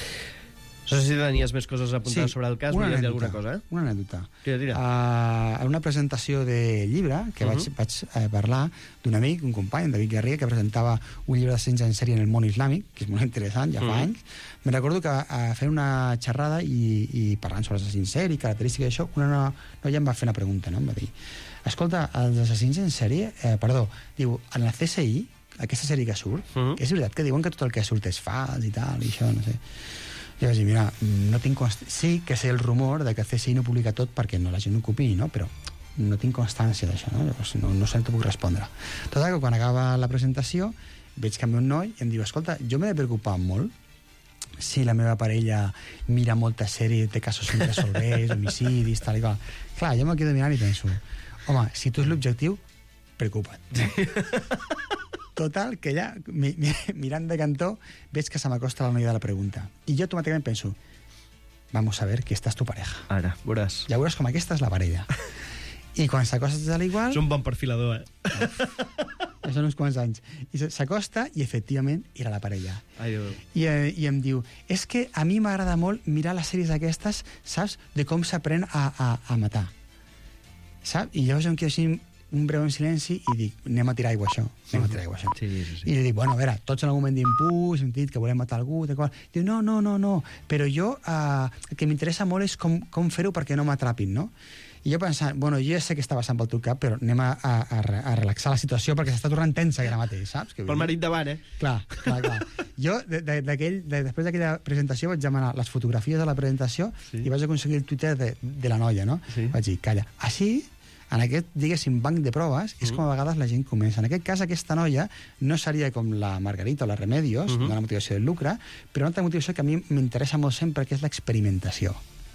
Speaker 13: No sé si tenies més coses apuntades sí, sobre el cas,
Speaker 14: una
Speaker 13: volies dir
Speaker 14: anècdota,
Speaker 13: alguna cosa, eh?
Speaker 14: Una anècdota.
Speaker 13: Tira, tira.
Speaker 14: Uh, en una presentació de llibre que uh -huh. vaig, vaig uh, parlar d'un amic, un company, en David Garriga, que presentava un llibre d'assassins en sèrie en el món islàmic, que és molt interessant, ja fa uh -huh. anys. Me recordo que uh, fent una xerrada i, i parlant sobre assassins en sèrie, característiques d'això, una noia no, em va fer una pregunta, no? Em va dir, escolta, els assassins en sèrie, eh, perdó, diu, en la C S I, aquesta sèrie que surt, uh -huh. és veritat que diuen que tot el que surt és fals i tal, i això, no sé. Jo vaig dir, mira, no tinc const... sí que sé el rumor de que C S I no publica tot perquè no la gent no ho copiï, no? Però no tinc constància d'això, no? Llavors no, no sé on t'ho puc respondre. Tot que quan acaba la presentació veig que un noi i em diu, escolta, jo m'he de preocupar molt si la meva parella mira molta sèrie de casos irresolvents, homicidis, tal i qual. Clar, jo m'ho quedo mirant i penso, home, si tu és l'objectiu, preocupa't. No? Total, que ja, mi, mi, mirant de cantó, veig que se m'acosta la noia de la pregunta. I jo automàticament penso, vamos a ver que esta és tu pareja.
Speaker 13: Ara, veuràs.
Speaker 14: Ja veuràs com aquesta és la parella. I quan s'acosta a l'igual...
Speaker 13: És un bon perfilador, eh?
Speaker 14: Ja són uns quants anys. I s'acosta i, efectivament, era la parella.
Speaker 13: Ai, Déu.
Speaker 14: I, eh, I em diu, és que a mi m'agrada molt mirar les sèries aquestes, saps, de com s'aprèn a, a, a matar. Saps? I llavors em quedo així un breu en silenci i dic, anem a tirar aigua això, anem a tirar aigua això.
Speaker 13: Sí, sí, sí.
Speaker 14: I li dic, bueno, a veure, tots en algun moment diem, puh, he sentit que volem matar algú, de qual... Diu, no, no, no, no, però jo eh, el que m'interessa molt és com, com fer-ho perquè no m'atrapin, no? I jo pensant, bueno, jo ja sé que està passant pel teu cap, però anem a, a, a relaxar la situació perquè s'està tornant tensa ara mateix, saps? Que
Speaker 13: pel marit davant, eh?
Speaker 14: Clar, clar, clar. Jo, de, de, de, després d'aquella presentació, vaig demanar les fotografies de la presentació sí. i vaig aconseguir el Twitter de, de la noia, no? Sí. Vaig dir, calla, així, en aquest, diguéssim, banc de proves, és mm. com a vegades la gent comença. En aquest cas, aquesta noia no seria com la Margarita o la Remedios, mm -hmm. de la motivació del lucre, però una altra motivació que a mi m'interessa molt sempre, que és l'experimentació.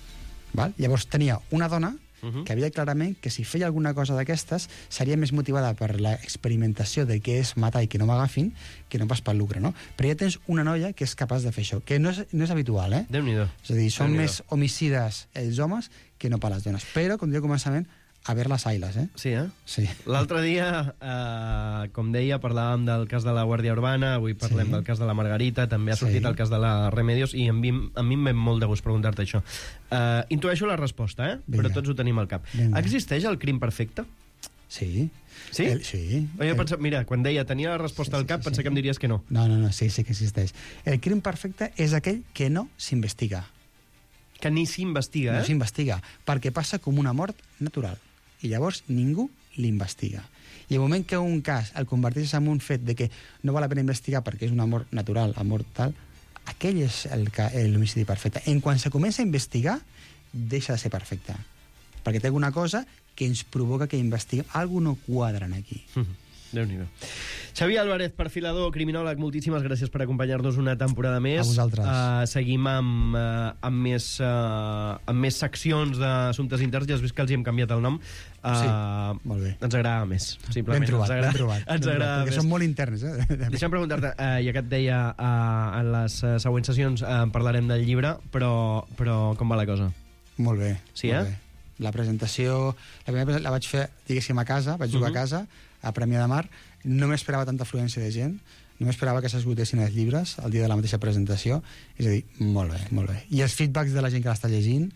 Speaker 14: Val? Llavors, tenia una dona que havia clarament que si feia alguna cosa d'aquestes seria més motivada per l'experimentació de què és matar i que no m'agafin que no pas pel lucre, no? Però ja tens una noia que és capaç de fer això, que no és, no és habitual, eh?
Speaker 13: Déu-n'hi-do.
Speaker 14: És a dir, són més homicides els homes que no per les dones. Però, com diu al començament, a ver las ailes, eh?
Speaker 13: Sí, eh?
Speaker 14: Sí.
Speaker 13: L'altre dia, eh, com deia, parlàvem del cas de la Guàrdia Urbana, avui parlem sí. del cas de la Margarita, també ha sortit sí. el cas de la Remedios, i a mi, a mi em ve molt de gust preguntar-te això. Eh, intueixo la resposta, eh? Vinga. Però tots ho tenim al cap. Vinga. Existeix el crim perfecte?
Speaker 14: Sí.
Speaker 13: Sí?
Speaker 14: El, sí.
Speaker 13: O jo penso, mira, quan deia tenia la resposta sí, al cap, sí, pensé sí. que em diries que no.
Speaker 14: No, no, no, sí, sí que existeix. El crim perfecte és aquell que no s'investiga.
Speaker 13: Que ni s'investiga, eh?
Speaker 14: No s'investiga, perquè passa com una mort natural. I llavors ningú l'investiga. I el moment que un cas el converteix en un fet de que no val la pena investigar perquè és una mort natural, la mort tal, aquell és l'homicidi perfecte. En quan se comença a investigar, deixa de ser perfecte. Perquè té alguna cosa que ens provoca que investiguem. Algo no quadra aquí.
Speaker 13: Mm-hmm. Déu-n'hi-do. Xavier Álvarez, perfilador, criminòleg, moltíssimes gràcies per acompanyar-nos una temporada més.
Speaker 14: A vosaltres.
Speaker 13: Uh, seguim amb, uh, amb, més, uh, amb més seccions d'assumptes interns. Ja has vist que els hi hem canviat el nom. Uh,
Speaker 14: sí, molt bé.
Speaker 13: Ens agrada més, simplement.
Speaker 14: Ben trobat,
Speaker 13: ens agrada,
Speaker 14: ben trobat.
Speaker 13: Ens agrada
Speaker 14: trobat, perquè
Speaker 13: més.
Speaker 14: són molt interns, eh?
Speaker 13: Deixa'm preguntar-te, uh, ja que et deia uh, en les uh, següents sessions uh, parlarem del llibre, però, però com va la cosa?
Speaker 14: Molt bé.
Speaker 13: Sí,
Speaker 14: molt
Speaker 13: eh?
Speaker 14: bé. La presentació la, primera, la vaig fer, diguéssim, a casa, vaig jugar uh -huh. a casa, a Premià de Mar. No m'esperava tanta afluència de gent, no m'esperava que s'esgotessin els llibres el dia de la mateixa presentació. És a dir, molt bé, molt bé. I els feedbacks de la gent que l'està llegint,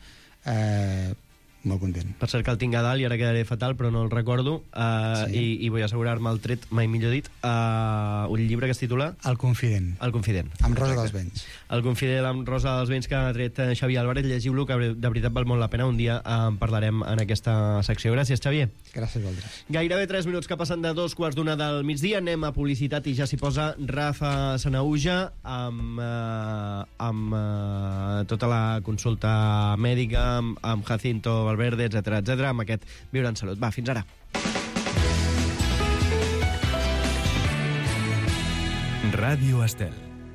Speaker 14: eh, molt content.
Speaker 13: Per cert que el tinc a dalt i ara quedaré fatal, però no el recordo, uh, sí. i, i vull assegurar-me el tret, mai millor dit, uh, un llibre que es titula...
Speaker 14: El Confident.
Speaker 13: El Confident.
Speaker 14: Amb Rosa dels Vents.
Speaker 13: El Confident amb Rosa dels Vents que ha tret Xavier Álvarez. Llegiu-lo, que de veritat val molt la pena. Un dia en uh, parlarem en aquesta secció. Gràcies, Xavier.
Speaker 14: Gràcies a vosaltres.
Speaker 13: Gairebé tres minuts que passen de dos quarts d'una del migdia. Anem a publicitat i ja s'hi posa Rafa Sanauja amb, uh, amb uh, tota la consulta mèdica, amb, amb Jacinto Valverde, etcètera, etcètera, amb aquest Viure en Salut. Va, fins ara.
Speaker 4: Ràdio Estel.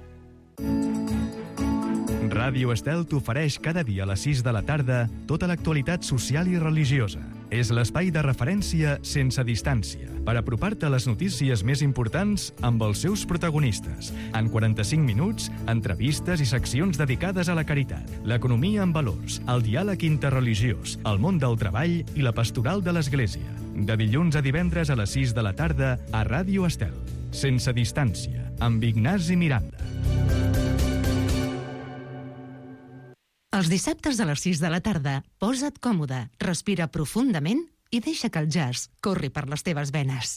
Speaker 4: Ràdio Estel t'ofereix cada dia a les sis de la tarda tota l'actualitat social i religiosa. És l'espai de referència sense distància per apropar-te a les notícies més importants amb els seus protagonistes. En quaranta-cinc minuts, entrevistes i seccions dedicades a la caritat, l'economia en valors, el diàleg interreligiós, el món del treball i la pastoral de l'Església. De dilluns a divendres a les sis de la tarda a Ràdio Estel. Sense distància, amb Ignasi Miranda.
Speaker 12: Els dissabtes a les sis de la tarda, posa't còmode, respira profundament i deixa que el jazz corri per les teves venes.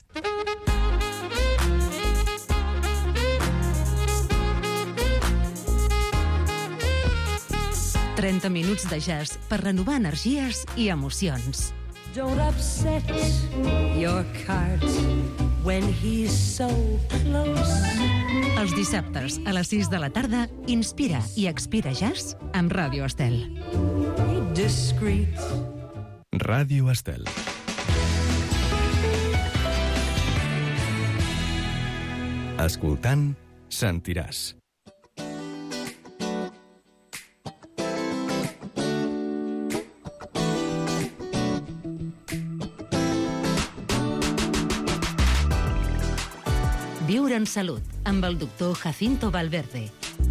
Speaker 12: trenta minuts de jazz per renovar energies i emocions.
Speaker 16: Don't upset your cart when he's so close.
Speaker 12: Els dissabtes a les sis de la tarda, inspira i expira jazz amb Ràdio Estel.
Speaker 16: Discreet.
Speaker 4: Ràdio Estel. Escoltant, sentiràs.
Speaker 12: Viure Viure en Salut, amb el doctor Jacinto Valverde.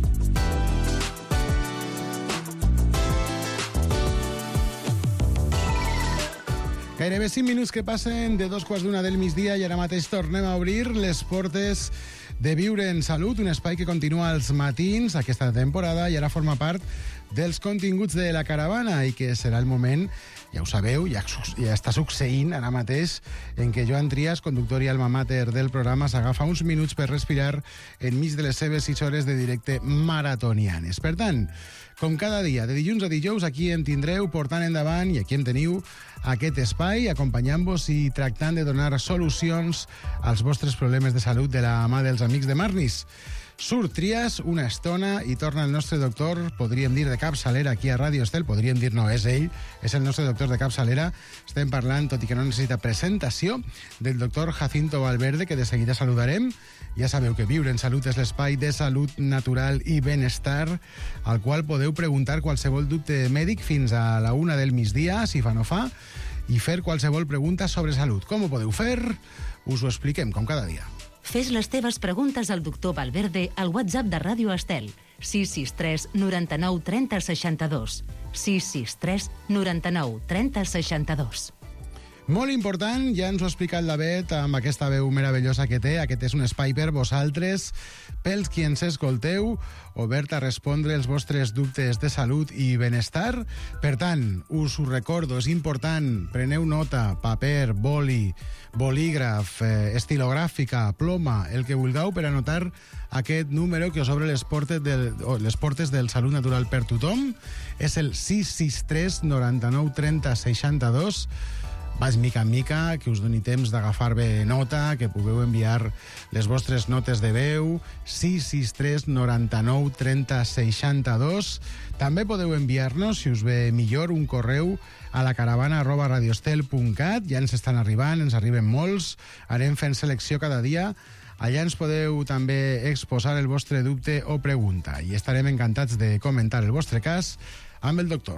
Speaker 17: Gairebé cinc minuts que passen de dos quarts d'una del migdia i ara mateix tornem a obrir les portes de Viure en Salut, un espai que continua als matins aquesta temporada i ara forma part dels continguts de la caravana i que serà el moment, ja ho sabeu, ja, ja està succeint ara mateix, en què Joan Trias, conductor i alma mater del programa, s'agafa uns minuts per respirar enmig de les seves sis hores de directe maratonianes. Per tant, com cada dia, de dilluns a dijous, aquí en tindreu portant endavant, i aquí em teniu, aquest espai, acompanyant-vos i tractant de donar solucions als vostres problemes de salut de la mà dels amics de Marnis. Surt Trias una estona i torna el nostre doctor, podríem dir de capçalera aquí a Ràdio Estel, podríem dir no, és ell, és el nostre doctor de capçalera. Estem parlant, tot i que no necessita presentació, del doctor Jacinto Valverde, que de seguida saludarem. Ja sabeu que Viure en Salut és l'espai de salut natural i benestar, al qual podeu preguntar qualsevol dubte mèdic fins a la una del migdia, si fa no fa, i fer qualsevol pregunta sobre salut. Com ho podeu fer? Us ho expliquem, com cada dia.
Speaker 12: Fes les teves preguntes al doctor Valverde al WhatsApp de Ràdio Estel, sis sis tres noranta-nou trenta seixanta-dos. sis sis tres noranta-nou trenta seixanta-dos.
Speaker 17: Molt important, ja ens ho ha explicat la Bet amb aquesta veu meravellosa que té. Aquest és un espai per vosaltres, pels qui ens escolteu, obert a respondre els vostres dubtes de salut i benestar. Per tant, us ho recordo, és important, preneu nota, paper, boli, bolígraf, eh, estilogràfica, ploma, el que vulgueu per anotar aquest número que us obre les portes del, oh, les portes del Salut Natural per tothom. És el sis sis tres noranta-nou trenta seixanta-dos. Vaig mica en mica, que us doni temps d'agafar bé nota, que pugueu enviar les vostres notes de veu, sis sis tres noranta-nou trenta seixanta-dos. També podeu enviar-nos, si us ve millor, un correu a la caravana arroba radiostel punt cat. Ja ens estan arribant, ens arriben molts. Anem fent selecció cada dia. Allà ens podeu també exposar el vostre dubte o pregunta i estarem encantats de comentar el vostre cas amb el doctor.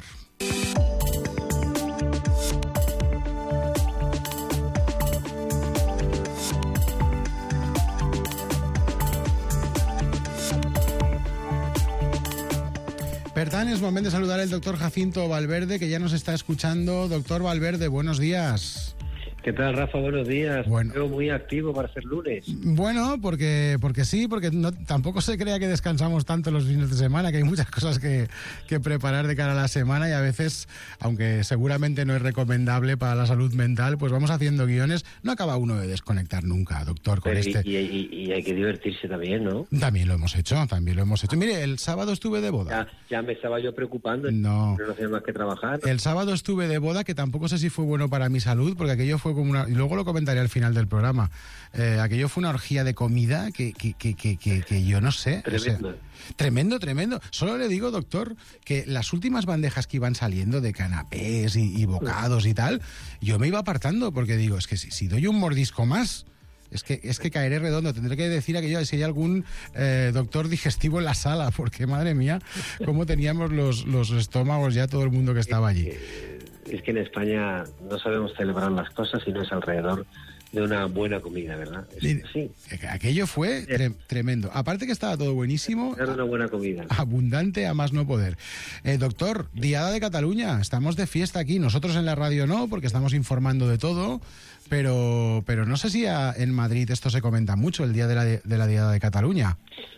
Speaker 17: Per tant, es moment de saludar al doctor Jacinto Valverde, que ya nos está escuchando. Doctor Valverde, buenos días.
Speaker 18: ¿Qué tal, Rafa? Buenos días.
Speaker 17: Bueno.
Speaker 18: Veo muy activo para ser lunes.
Speaker 17: Bueno, porque, porque sí, porque no, tampoco se crea que descansamos tanto los fines de semana, que hay muchas cosas que, que preparar de cara a la semana y a veces, aunque seguramente no es recomendable para la salud mental, pues vamos haciendo guiones. No acaba uno de desconectar nunca, doctor, con
Speaker 18: Pero
Speaker 17: este...
Speaker 18: y, y, y hay que divertirse también, ¿no?
Speaker 17: También lo hemos hecho, también lo hemos hecho. Mire, el sábado estuve de boda.
Speaker 18: Ya, ya me estaba yo preocupando.
Speaker 17: No.
Speaker 18: No hacía más que trabajar.
Speaker 17: El sábado estuve de boda, que tampoco sé si fue bueno para mi salud, porque aquello fue como una... Y luego lo comentaré al final del programa. Eh, aquello fue una orgía de comida que, que, que, que, que, que yo no sé.
Speaker 18: Tremendo.
Speaker 17: O sea, tremendo, tremendo. Solo le digo, doctor, que las últimas bandejas que iban saliendo de canapés y, y bocados y tal, yo me iba apartando porque digo, es que si, si doy un mordisco más... Es que, es que caeré redondo. Tendré que decir aquello si hay algún eh, doctor digestivo en la sala, porque, madre mía, cómo teníamos los, los estómagos ya todo el mundo que estaba allí.
Speaker 18: Es que en España no sabemos celebrar las cosas si no es alrededor de una buena comida, ¿verdad? Es, sí.
Speaker 17: Aquello fue tre tremendo. Aparte que estaba todo buenísimo.
Speaker 18: Era una buena comida.
Speaker 17: Abundante a más no poder. Eh, doctor, Diada de Cataluña. Estamos de fiesta aquí. Nosotros en la radio no, porque estamos informando de todo. Pero, pero no sé si a, en Madrid esto se comenta mucho, el día de la, de la Diada de Cataluña.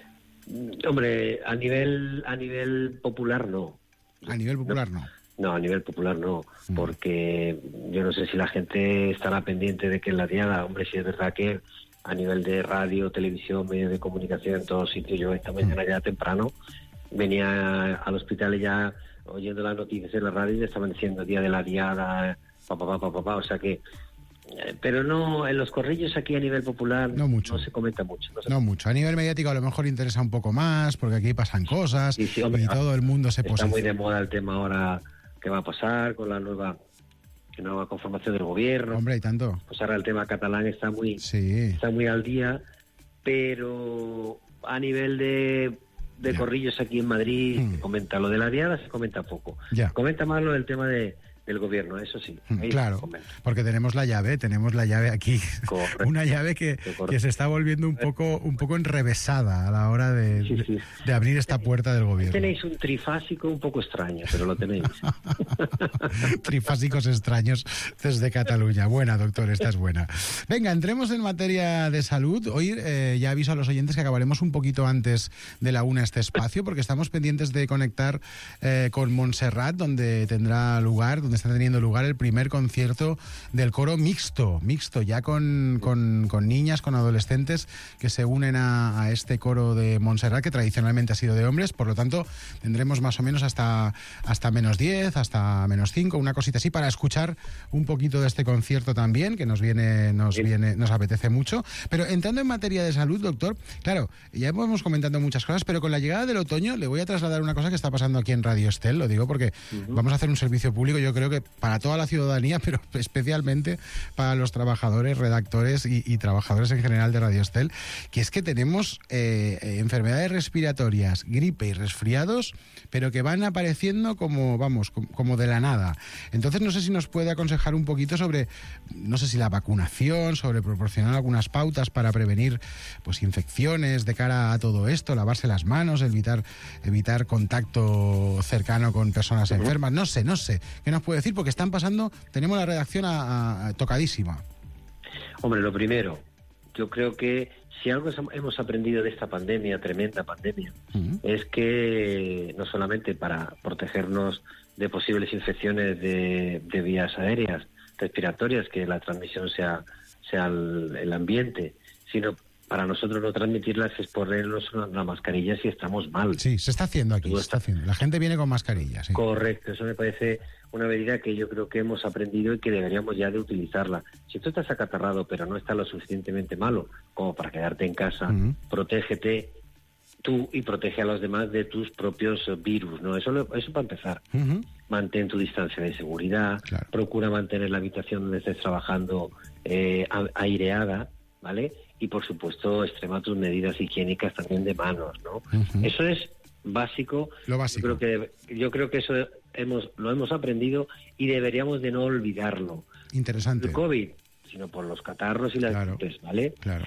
Speaker 18: Hombre, a nivel, a nivel popular no.
Speaker 17: A nivel popular no.
Speaker 18: No, a nivel popular no, porque yo no sé si la gente estará pendiente de que en la Diada, hombre, si es verdad que a nivel de radio, televisión, medios de comunicación, en todos sitios, yo esta mañana ya temprano venía al hospital y ya oyendo las noticias en la radio y estaban diciendo Día de la Diada, papá, papá, papá, o sea que... Pero no, en los corrillos aquí a nivel popular no, mucho. no se comenta mucho. No, se...
Speaker 17: no mucho. A nivel mediático a lo mejor interesa un poco más, porque aquí pasan cosas
Speaker 18: sí, sí, hombre,
Speaker 17: y todo el mundo se posiciona.
Speaker 18: Está muy de moda el tema ahora que va a pasar con la nueva, la nueva conformación del gobierno.
Speaker 17: Hombre, y tanto.
Speaker 18: Pues ahora el tema catalán está muy,
Speaker 17: sí.
Speaker 18: está muy al día, pero a nivel de, de corrillos aquí en Madrid mm. se comenta. Lo de la Diada se comenta poco.
Speaker 17: Ya.
Speaker 18: Comenta más lo del tema de... de del gobierno, eso sí.
Speaker 17: Claro, porque tenemos la llave, tenemos la llave aquí. Correcto. Una llave que, que se está volviendo un poco un poco enrevesada a la hora de, sí, sí. de, de abrir esta puerta del gobierno.
Speaker 18: Tenéis un trifásico un poco extraño, pero lo tenéis.
Speaker 17: Trifásicos extraños desde Cataluña. Buena, doctor, esta es buena. Venga, entremos en materia de salud. Hoy eh, ya aviso a los oyentes que acabaremos un poquito antes de la una este espacio, porque estamos pendientes de conectar eh, con Montserrat, donde tendrá lugar, donde está teniendo lugar el primer concierto del coro mixto, mixto ya con, con, con niñas, con adolescentes que se unen a, a este coro de Montserrat, que tradicionalmente ha sido de hombres. Por lo tanto, tendremos más o menos hasta, hasta menos diez, hasta menos cinco, una cosita así, para escuchar un poquito de este concierto también, que nos viene, nos viene, nos apetece mucho. Pero entrando en materia de salud, doctor, claro, ya hemos comentado muchas cosas, pero con la llegada del otoño le voy a trasladar una cosa que está pasando aquí en Radio Estel, lo digo porque uh-huh. vamos a hacer un servicio público, yo creo que para toda la ciudadanía, pero especialmente para los trabajadores, redactores y, y trabajadores en general de Radio Estel, que es que tenemos eh, enfermedades respiratorias, gripe y resfriados, pero que van apareciendo como, vamos, como, como de la nada. Entonces no sé si nos puede aconsejar un poquito sobre, no sé si la vacunación, sobre proporcionar algunas pautas para prevenir pues infecciones de cara a todo esto, lavarse las manos, evitar, evitar contacto cercano con personas enfermas, no sé, no sé. ¿Qué nos puede decir? Porque están pasando, tenemos la redacción a, a, a tocadísima.
Speaker 18: Hombre, lo primero, yo creo que si algo hemos aprendido de esta pandemia, tremenda pandemia, uh-huh. es que no solamente para protegernos de posibles infecciones de, de vías aéreas, respiratorias, que la transmisión sea, sea el, el ambiente, sino para nosotros no transmitirlas es ponernos una, una mascarilla si estamos mal.
Speaker 17: Sí, se está haciendo aquí, se está haciendo. La gente viene con mascarillas. Sí.
Speaker 18: Correcto, eso me parece una medida que yo creo que hemos aprendido y que deberíamos ya de utilizarla. Si tú estás acatarrado pero no estás lo suficientemente malo como para quedarte en casa, uh-huh. protégete tú y protege a los demás de tus propios virus, ¿no? Eso, eso para empezar. Uh-huh. Mantén tu distancia de seguridad, claro. Procura mantener la habitación donde estés trabajando eh, aireada, ¿vale? Y, por supuesto, extrema tus medidas higiénicas también de manos, ¿no? Uh-huh. Eso es básico.
Speaker 17: Lo básico.
Speaker 18: Yo creo que, yo creo que eso hemos, lo hemos aprendido y deberíamos de no olvidarlo.
Speaker 17: Interesante.
Speaker 18: El COVID, sino por los catarros y las
Speaker 17: claro.
Speaker 18: gripes, ¿vale?
Speaker 17: Claro.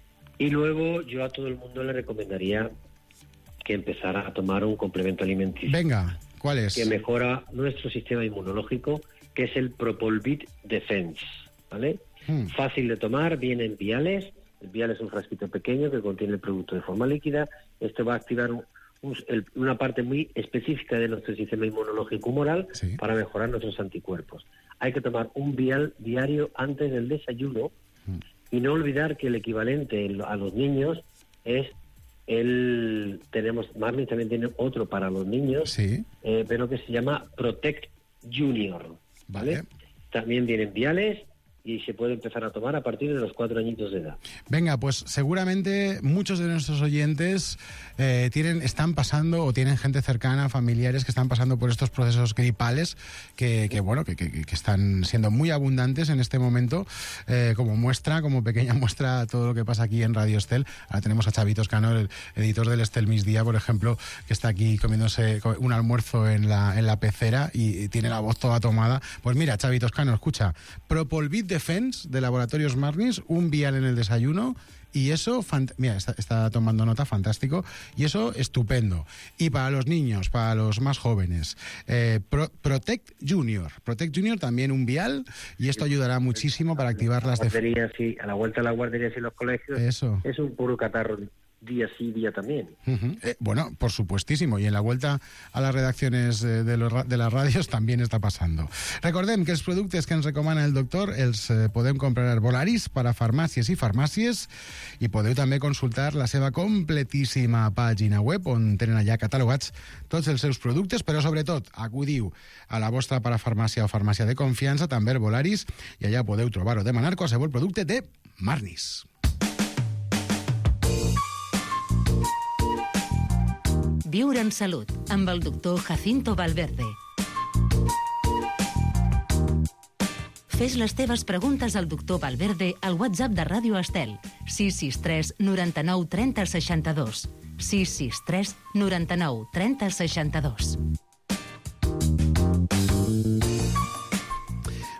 Speaker 18: Y luego yo a todo el mundo le recomendaría que empezara a tomar un complemento alimenticio.
Speaker 17: Venga, ¿cuál es?
Speaker 18: Que mejora nuestro sistema inmunológico, que es el Propolvit Defense, ¿vale? Hmm. Fácil de tomar, viene en viales. El vial es un frasquito pequeño que contiene el producto de forma líquida. Esto va a activar un, un, el, una parte muy específica de nuestro sistema inmunológico humoral sí. para mejorar nuestros anticuerpos. Hay que tomar un vial diario antes del desayuno mm. y no olvidar que el equivalente a los niños es el... Tenemos, Marlin también tiene otro para los niños,
Speaker 17: sí.
Speaker 18: eh, pero que se llama Protect Junior, ¿vale? Vale. También vienen viales y se puede empezar a tomar a partir de los cuatro añitos de edad.
Speaker 17: Venga, pues seguramente muchos de nuestros oyentes eh, tienen, están pasando o tienen gente cercana, familiares que están pasando por estos procesos gripales que, que bueno, que, que, que están siendo muy abundantes en este momento, eh, como muestra, como pequeña muestra todo lo que pasa aquí en Radio Estel. Ahora tenemos a Xavi Toscano, el editor del Estel Mis Día, por ejemplo, que está aquí comiéndose un almuerzo en la, en la pecera y tiene la voz toda tomada. Pues mira, Xavi Toscano, escucha, Propolvit Defense de Laboratorios Marnis, un vial en el desayuno y eso, fant- mira, está, está tomando nota, fantástico, y eso estupendo. Y para los niños, para los más jóvenes, eh, Pro- Protect Junior, Protect Junior también un vial y esto ayudará muchísimo para activar las
Speaker 18: defensas. Sí, a la vuelta a las guarderías y los colegios,
Speaker 17: eso.
Speaker 18: Es un puro catarro. Día sí, día también.
Speaker 17: Uh-huh. Eh, bueno, por supuestísimo. Y en la vuelta a les redacciones eh, de, los, de les ràdios també està passant. Recordem que els productes que ens recomana el doctor els eh, podem comprar a Volaris per a farmàcies i farmàcies i podeu també consultar la seva completíssima pàgina web on tenen allà catalogats tots els seus productes, però sobretot acudiu a la vostra parafarmàcia o farmàcia de confiança, també Volaris, i allà podeu trobar o demanar qualsevol producte de Marnis.
Speaker 12: Viure en salut, amb el doctor Jacinto Valverde. Fes les teves preguntes al doctor Valverde al WhatsApp de Ràdio Estel, sis sis tres noranta-nou trenta seixanta-dos. sis sis tres noranta-nou trenta seixanta-dos.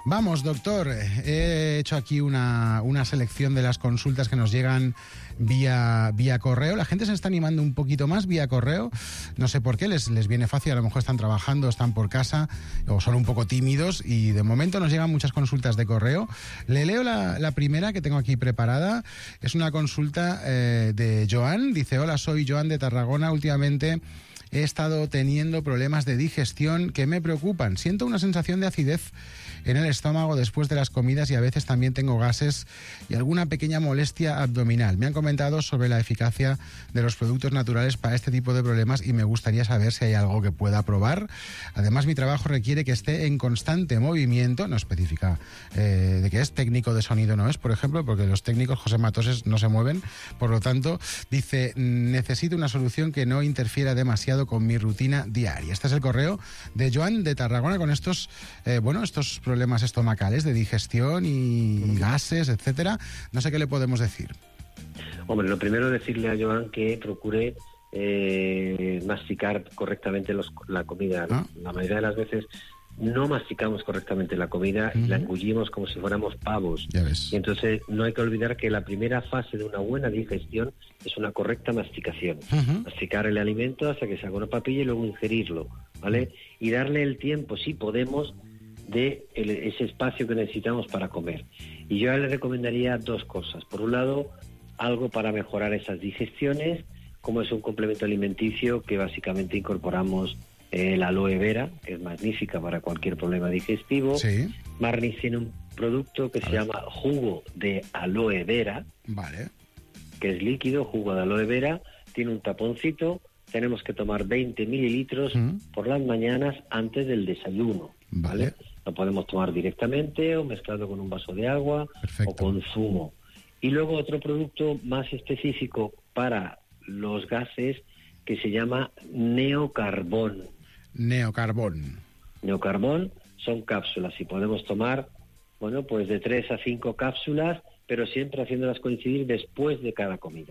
Speaker 17: Vamos, doctor, he hecho aquí una, una selección de las consultas que nos llegan vía, vía correo. La gente se está animando un poquito más vía correo. No sé por qué, les, les viene fácil. A lo mejor están trabajando, están por casa o son un poco tímidos y de momento nos llegan muchas consultas de correo. Le leo la, la primera que tengo aquí preparada. Es una consulta eh, de Joan. Dice, hola, soy Joan de Tarragona. Últimamente he estado teniendo problemas de digestión que me preocupan. Siento una sensación de acidez en el estómago después de las comidas y a veces también tengo gases y alguna pequeña molestia abdominal. Me han comentado sobre la eficacia de los productos naturales para este tipo de problemas y me gustaría saber si hay algo que pueda probar. Además, mi trabajo requiere que esté en constante movimiento, no especifica eh, de qué es, técnico de sonido no es, por ejemplo, porque los técnicos José Matoses no se mueven, por lo tanto, dice, necesito una solución que no interfiera demasiado con mi rutina diaria. Este es el correo de Joan de Tarragona con estos, eh, bueno, estos problemas problemas estomacales de digestión y gases, etcétera. No sé qué le podemos decir.
Speaker 18: Hombre, lo primero es decirle a Joan que procure eh, masticar correctamente los, la comida. ¿No? La mayoría de las veces no masticamos correctamente la comida uh-huh. y la engullimos como si fuéramos pavos.
Speaker 17: Ya ves.
Speaker 18: Y entonces no hay que olvidar que la primera fase de una buena digestión es una correcta masticación. Uh-huh. Masticar el alimento hasta que se haga una papilla y luego ingerirlo, ¿vale? Uh-huh. Y darle el tiempo, si podemos, de el, ese espacio que necesitamos para comer. Y yo le recomendaría dos cosas. Por un lado, algo para mejorar esas digestiones, como es un complemento alimenticio que básicamente incorporamos eh, la aloe vera, que es magnífica para cualquier problema digestivo.
Speaker 17: Sí.
Speaker 18: Marnis tiene un producto que a se ver. llama jugo de aloe vera,
Speaker 17: vale.
Speaker 18: que es líquido, jugo de aloe vera, tiene un taponcito, tenemos que tomar veinte mililitros mm. por las mañanas antes del desayuno.
Speaker 17: Vale.
Speaker 18: ¿vale? Lo podemos tomar directamente o mezclado con un vaso de agua.
Speaker 17: Perfecto.
Speaker 18: O con zumo. Y luego otro producto más específico para los gases que se llama neocarbón.
Speaker 17: Neocarbón.
Speaker 18: Neocarbón son cápsulas y podemos tomar, bueno, pues de tres a cinco cápsulas, pero siempre haciéndolas coincidir después de cada comida.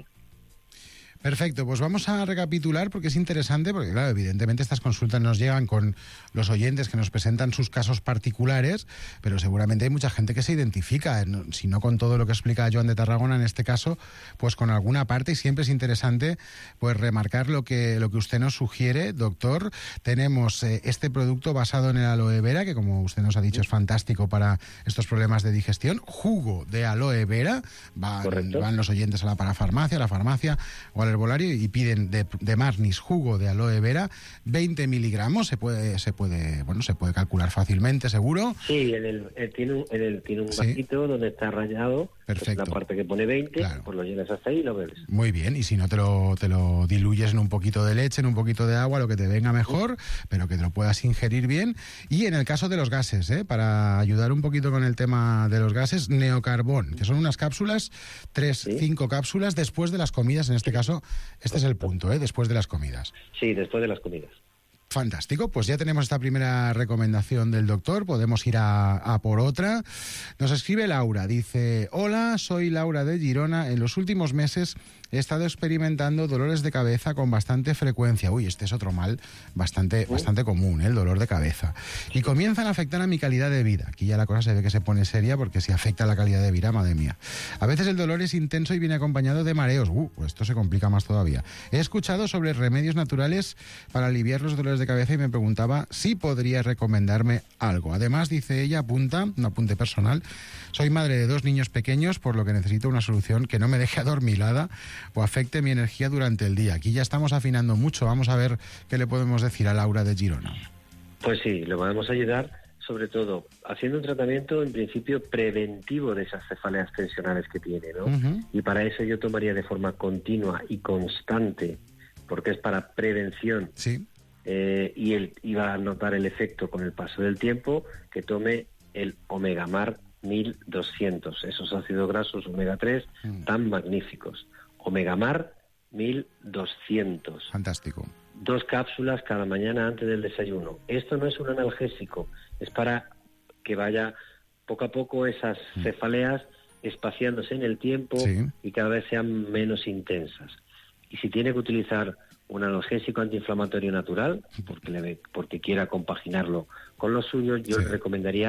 Speaker 17: Perfecto, pues vamos a recapitular porque es interesante, porque claro, evidentemente estas consultas nos llegan con los oyentes que nos presentan sus casos particulares, pero seguramente hay mucha gente que se identifica, si no con todo lo que explica Joan de Tarragona en este caso, pues con alguna parte, y siempre es interesante pues remarcar lo que, lo que usted nos sugiere, doctor. Tenemos eh, este producto basado en el aloe vera, que como usted nos ha dicho es fantástico para estos problemas de digestión, jugo de aloe vera, van, van los oyentes a la parafarmacia, a la farmacia o al herbolario y piden de, de Marnis jugo de aloe vera, veinte miligramos, se puede, se puede, bueno, se puede calcular fácilmente, seguro.
Speaker 18: Sí, en el, el, tiene un, en el, tiene un sí. vasito donde está rayado.
Speaker 17: Perfecto.
Speaker 18: Pues la parte que pone veinte, claro. Pues lo llenas hasta ahí y lo bebes.
Speaker 17: Muy bien, y si no te lo, te lo diluyes en un poquito de leche, en un poquito de agua, lo que te venga mejor, pero que te lo puedas ingerir bien. Y en el caso de los gases, ¿eh? Para ayudar un poquito con el tema de los gases, neocarbón, que son unas cápsulas, tres, ¿sí? cinco cápsulas después de las comidas, en este caso, este es el punto, ¿eh? Después de las comidas.
Speaker 18: Sí, después de las comidas.
Speaker 17: Fantástico, pues ya tenemos esta primera recomendación del doctor, podemos ir a, a por otra. Nos escribe Laura, dice, hola, soy Laura de Girona, en los últimos meses he estado experimentando dolores de cabeza con bastante frecuencia. Uy, este es otro mal bastante, bastante común, ¿eh? El dolor de cabeza. Y comienzan a afectar a mi calidad de vida. Aquí ya la cosa se ve que se pone seria porque si afecta a la calidad de vida, madre mía. A veces el dolor es intenso y viene acompañado de mareos. Uh, pues esto se complica más todavía. He escuchado sobre remedios naturales para aliviar los dolores de cabeza y me preguntaba si podría recomendarme algo. Además, dice ella, apunta, un apunte personal, soy madre de dos niños pequeños, por lo que necesito una solución que no me deje adormilada o afecte mi energía durante el día. Aquí ya estamos afinando mucho. Vamos a ver qué le podemos decir a Laura de Girona.
Speaker 18: Pues sí, le podemos ayudar, sobre todo, haciendo un tratamiento, en principio, preventivo de esas cefaleas tensionales que tiene, ¿no? Uh-huh. Y para eso yo tomaría de forma continua y constante, porque es para prevención.
Speaker 17: Sí.
Speaker 18: Eh, y él iba a notar el efecto con el paso del tiempo, que tome el Omegamar mil doscientos, esos ácidos grasos omega tres mm. tan magníficos. Omegamar mil doscientos.
Speaker 17: Fantástico.
Speaker 18: Dos cápsulas cada mañana antes del desayuno. Esto no es un analgésico, es para que vaya poco a poco esas mm. cefaleas espaciándose en el tiempo sí. y cada vez sean menos intensas. Y si tiene que utilizar un analgésico antiinflamatorio natural, porque, le, porque quiera compaginarlo con lo suyo, yo sí. le recomendaría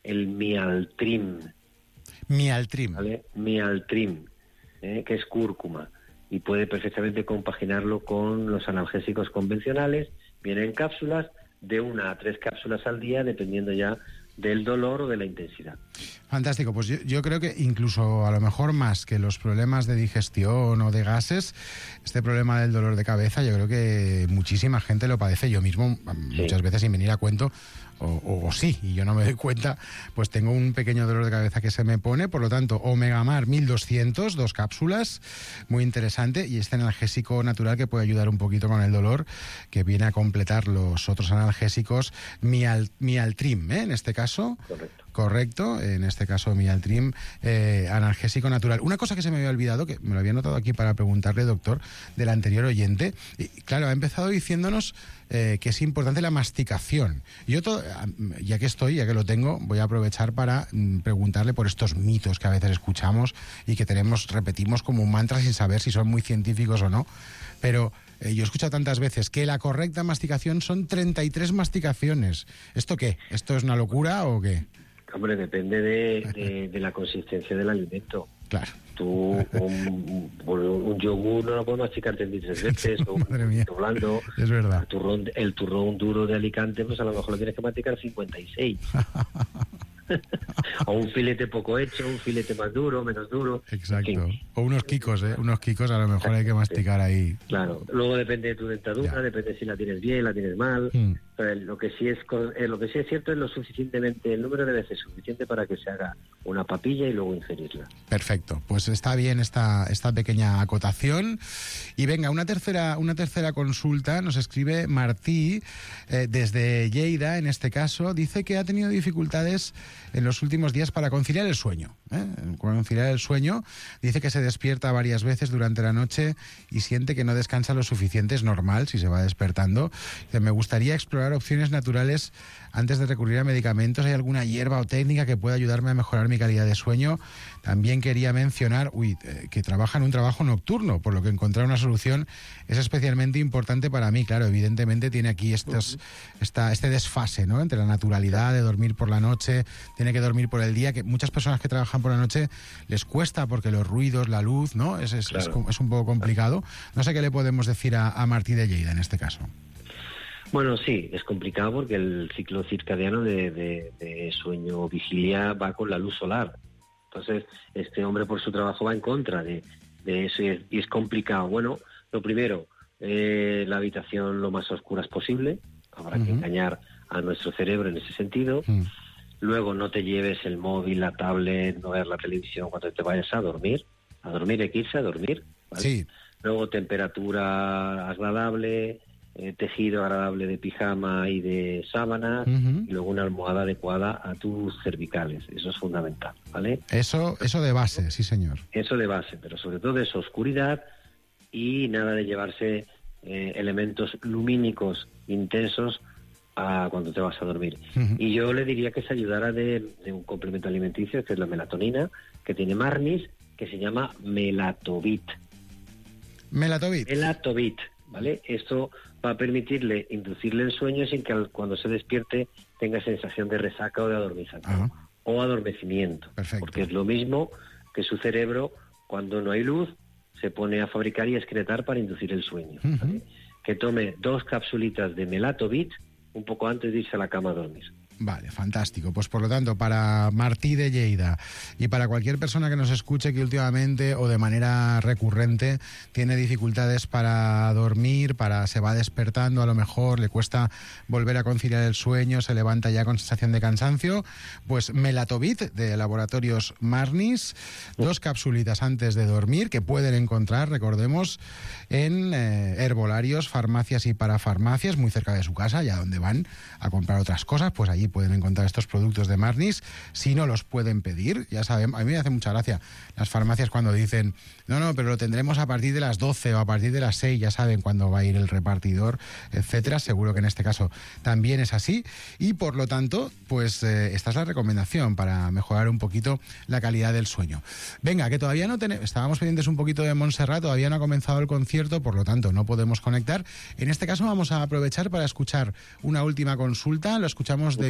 Speaker 18: el Mialtrim.
Speaker 17: Mialtrim.
Speaker 18: ¿Vale? Mialtrim, ¿eh? que es cúrcuma. Y puede perfectamente compaginarlo con los analgésicos convencionales. Viene en cápsulas, de una a tres cápsulas al día, dependiendo ya del dolor o de la intensidad.
Speaker 17: Fantástico, pues yo, yo creo que incluso a lo mejor más que los problemas de digestión o de gases, este problema del dolor de cabeza, yo creo que muchísima gente lo padece. Yo mismo, sí. muchas veces sin venir a cuento, o, o, o sí, y yo no me doy cuenta, pues tengo un pequeño dolor de cabeza que se me pone. Por lo tanto, Omega Mar mil doscientos, dos cápsulas, muy interesante, y este analgésico natural que puede ayudar un poquito con el dolor, que viene a completar los otros analgésicos, Mial, Mialtrim, ¿eh? en este caso.
Speaker 18: Correcto.
Speaker 17: Correcto, en este caso Mialtrim, eh, analgésico natural. Una cosa que se me había olvidado, que me lo había notado aquí para preguntarle, doctor, del anterior oyente, y claro, ha empezado diciéndonos eh, que es importante la masticación. Yo, todo, ya que estoy, ya que lo tengo, voy a aprovechar para mm, preguntarle por estos mitos que a veces escuchamos y que tenemos, repetimos como un mantra sin saber si son muy científicos o no, pero eh, yo he escuchado tantas veces que la correcta masticación son treinta y tres masticaciones. ¿Esto qué? ¿Esto es una locura o qué?
Speaker 18: Hombre, depende de, de, de la consistencia del alimento.
Speaker 17: Claro.
Speaker 18: Tú, un, un, un yogur no lo puedes masticar treinta y tres veces, o un turrón blando.
Speaker 17: Es verdad.
Speaker 18: El turrón, el turrón duro de Alicante, pues a lo mejor lo tienes que masticar cincuenta y seis. O un filete poco hecho, un filete más duro, menos duro.
Speaker 17: Exacto. O unos quicos, ¿eh? Unos quicos a lo mejor hay que masticar ahí.
Speaker 18: Claro. Luego depende de tu dentadura, ya. depende si la tienes bien, la tienes mal. Mm. Pero lo que sí es eh, lo que sí es cierto es lo suficientemente, el número de veces suficiente para que se haga una papilla y luego ingerirla.
Speaker 17: Perfecto. Pues está bien esta, esta pequeña acotación. Y venga, una tercera, una tercera consulta. Nos escribe Martí eh, desde Lleida, en este caso. Dice que ha tenido dificultades en los últimos días para conciliar el sueño. ¿eh? Conciliar el sueño. Dice que se despierta varias veces durante la noche y siente que no descansa lo suficiente. Es normal si se va despertando. Dice, me gustaría explorar opciones naturales antes de recurrir a medicamentos. ¿Hay alguna hierba o técnica que pueda ayudarme a mejorar mi calidad de sueño? También quería mencionar uy, eh, que trabaja en un trabajo nocturno, por lo que encontrar una solución es especialmente importante para mí. Claro, evidentemente tiene aquí estos, esta, este desfase, ¿no?, entre la naturalidad de dormir por la noche, tiene que dormir por el día, que muchas personas que trabajan por la noche les cuesta porque los ruidos, la luz, ¿no?, es, es, claro. es, es un poco complicado. No sé qué le podemos decir a, a Martí de Lleida en este caso.
Speaker 18: Bueno, sí, es complicado porque el ciclo circadiano de, de, de sueño-vigilia va con la luz solar. Entonces, este hombre por su trabajo va en contra de, de eso y es, y es complicado. Bueno, lo primero, eh, la habitación lo más oscuras posible. Habrá uh-huh. que engañar a nuestro cerebro en ese sentido. Uh-huh. Luego, no te lleves el móvil, la tablet, no ver la televisión cuando te vayas a dormir. A dormir hay que irse a dormir, ¿vale? Sí. Luego, temperatura agradable, eh, tejido agradable de pijama y de sábanas, uh-huh. y luego una almohada adecuada a tus cervicales. Eso es fundamental, ¿vale?
Speaker 17: Eso, eso de base, sí señor.
Speaker 18: Eso de base, pero sobre todo es oscuridad y nada de llevarse eh, elementos lumínicos intensos a cuando te vas a dormir. Uh-huh. Y yo le diría que se ayudara de, de un complemento alimenticio, que es la melatonina, que tiene Marnis, que se llama Melatovit.
Speaker 17: Melatovit.
Speaker 18: Melatovit, ¿vale? Esto va a permitirle inducirle el sueño sin que al, cuando se despierte tenga sensación de resaca o de adormecimiento. Uh-huh. O adormecimiento. Perfecto. Porque es lo mismo que su cerebro, cuando no hay luz, se pone a fabricar y excretar para inducir el sueño. Uh-huh. ¿Vale? Que tome dos capsulitas de Melatovit un poco antes de irse a la cama a dormir.
Speaker 17: Vale, fantástico. Pues por lo tanto, para Martí de Lleida y para cualquier persona que nos escuche que últimamente o de manera recurrente tiene dificultades para dormir, para se va despertando, a lo mejor le cuesta volver a conciliar el sueño, se levanta ya con sensación de cansancio, pues Melatovit de Laboratorios Marnis, dos capsulitas antes de dormir que pueden encontrar, recordemos, en eh, herbolarios, farmacias y parafarmacias muy cerca de su casa, ya donde van a comprar otras cosas, pues allí pueden encontrar estos productos de Marnis. Si no los pueden pedir, ya saben, a mí me hace mucha gracia las farmacias cuando dicen, no, no, pero lo tendremos a partir de las doce o a partir de las seis, ya saben cuándo va a ir el repartidor, etcétera. Seguro que en este caso también es así y por lo tanto, pues eh, esta es la recomendación para mejorar un poquito la calidad del sueño. Venga, que todavía no tenemos, estábamos pendientes un poquito de Montserrat, todavía no ha comenzado el concierto, por lo tanto no podemos conectar. En este caso vamos a aprovechar para escuchar una última consulta, lo escuchamos de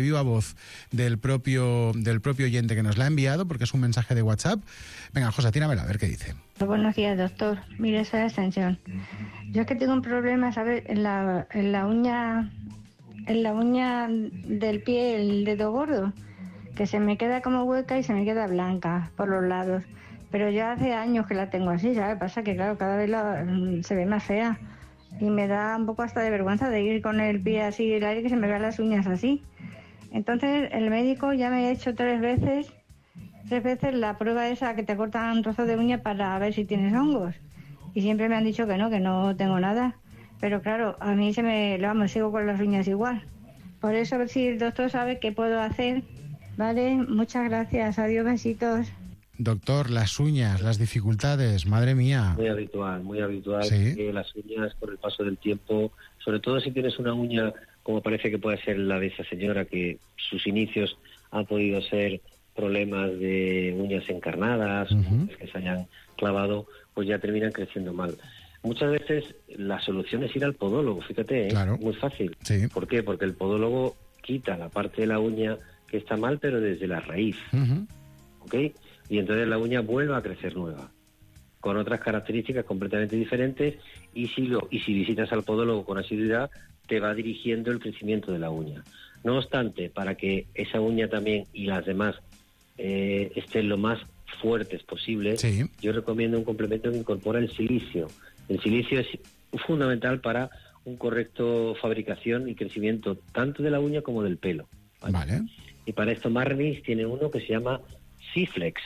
Speaker 17: viva voz del propio, del propio oyente que nos la ha enviado, porque es un mensaje de WhatsApp. Venga, José, tíramela, a ver qué dice.
Speaker 19: Buenos días, doctor. Mire, soy Ascensión. Yo es que tengo un problema, ¿sabes? En la, en la uña, en la uña del pie, el dedo gordo, que se me queda como hueca y se me queda blanca por los lados. Pero ya hace años que la tengo así, ¿sabes? Pasa que, claro, cada vez la, se ve más fea. Y me da un poco hasta de vergüenza de ir con el pie así el aire, que se me vean las uñas así. Entonces, el médico ya me ha hecho tres veces, tres veces la prueba esa que te cortan un trozo de uña para ver si tienes hongos. Y siempre me han dicho que no, que no tengo nada. Pero claro, a mí se me, vamos, sigo con las uñas igual. Por eso, a ver si el doctor sabe qué puedo hacer. Vale, muchas gracias. Adiós, besitos.
Speaker 17: Doctor, las uñas, las dificultades, madre mía.
Speaker 18: Muy habitual, muy habitual.
Speaker 17: ¿Sí?
Speaker 18: Que las uñas, con el paso del tiempo, sobre todo si tienes una uña, como parece que puede ser la de esa señora, que sus inicios han podido ser problemas de uñas encarnadas, uh-huh. que se hayan clavado, pues ya terminan creciendo mal. Muchas veces la solución es ir al podólogo, fíjate, ¿eh? Claro. Muy fácil.
Speaker 17: Sí.
Speaker 18: ¿Por qué? Porque el podólogo quita la parte de la uña que está mal, pero desde la raíz. Uh-huh. ¿Ok? Y entonces la uña vuelve a crecer nueva, con otras características completamente diferentes, y si lo y si visitas al podólogo con asiduidad, te va dirigiendo el crecimiento de la uña. No obstante, para que esa uña también y las demás eh, estén lo más fuertes posible, sí. yo recomiendo un complemento que incorpora el silicio. El silicio es fundamental para un correcto fabricación y crecimiento tanto de la uña como del pelo. ¿Vale? Vale. Y para esto Marnis tiene uno que se llama Ciflex.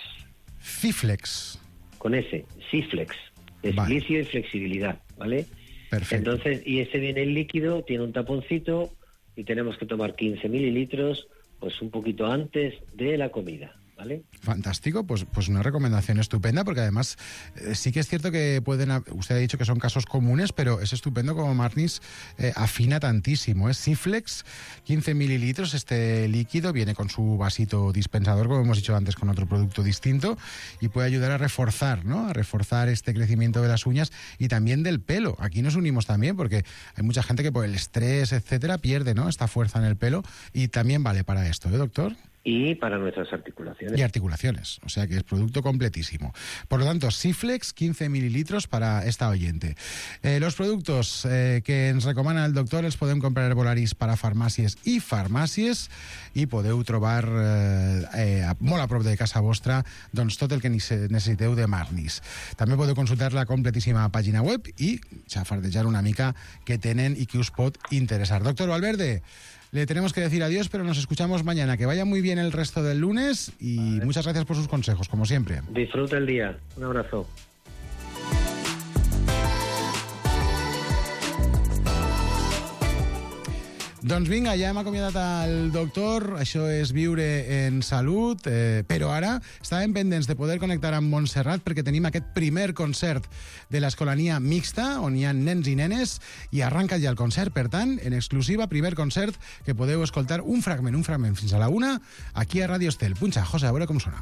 Speaker 17: Ciflex.
Speaker 18: Con ese, Ciflex. De vale. Silicio y flexibilidad, ¿vale?
Speaker 17: Perfecto.
Speaker 18: Entonces, y ese viene en líquido, tiene un taponcito y tenemos que tomar quince mililitros, pues un poquito antes de la comida, ¿vale?
Speaker 17: Fantástico, pues, pues una recomendación estupenda, porque además eh, sí que es cierto que pueden, usted ha dicho que son casos comunes, pero es estupendo como Marnis eh, afina tantísimo. Es Ciflex, quince mililitros, este líquido viene con su vasito dispensador, como hemos dicho antes, con otro producto distinto, y puede ayudar a reforzar, ¿no? A reforzar este crecimiento de las uñas y también del pelo. Aquí nos unimos también, porque hay mucha gente que por el estrés, etcétera, pierde, ¿no?, esta fuerza en el pelo, y también vale para esto, ¿eh, doctor?
Speaker 18: Y para nuestras articulaciones.
Speaker 17: Y articulaciones, o sea que es producto completísimo. Por lo tanto, Ciflex, quince mililitros para esta oyente. Eh, los productos eh, que ens recomana el doctor els podem comprar a Herbolaris para farmàcies i farmàcies, i podeu trobar eh, eh, molt a prop de casa vostra doncs tot el que necessiteu de Marnis. També podeu consultar la completíssima pàgina web i xafardejar una mica què tenen i què us pot interessar. Doctor Valverde, le tenemos que decir adiós, pero nos escuchamos mañana. Que vaya muy bien el resto del lunes y vale. Muchas gracias por sus consejos, como siempre.
Speaker 18: Disfruta el día. Un abrazo.
Speaker 17: Doncs vinga, ja hem acomiadat el doctor, això és Viure en Salut, eh, però ara estàvem pendents de poder connectar amb Montserrat perquè tenim aquest primer concert de l'Escolania Mixta, on hi ha nens i nenes, i arranca ja el concert, per tant, en exclusiva, primer concert, que podeu escoltar un fragment, un fragment fins a la una, aquí a Ràdio Estel. Punxa, José, a veure com sona.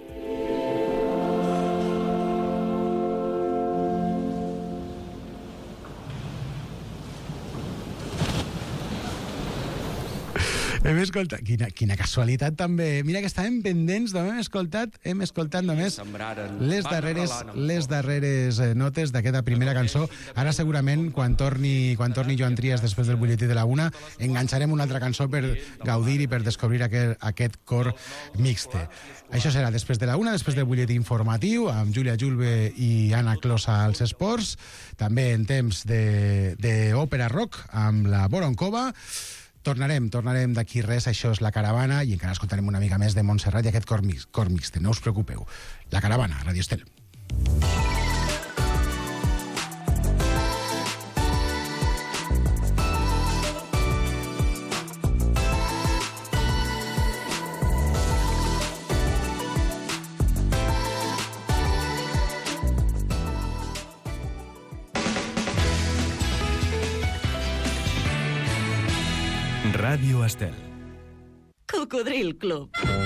Speaker 17: Hem escoltat... Quina, quina casualitat, també. Mira que estàvem pendents, hem escoltat, hem escoltat només les darreres, les darreres notes d'aquesta primera cançó. Ara, segurament, quan torni, quan torni Joan Trias després del butlletí de la una, enganxarem una altra cançó per gaudir i per descobrir aquest, aquest cor mixte. Això serà després de la una, després del butlletí informatiu, amb Júlia Julve i Anna Closa als esports, també en temps d'òpera rock, amb la Boronkova. Tornarem, tornarem d'aquí res, això és La Caravana, i encara escoltarem una mica més de Montserrat i aquest cor, mix, cor mixte, no us preocupeu. La Caravana, Ràdio Estel.
Speaker 20: Ràdio Estel.
Speaker 21: Cocodril Club.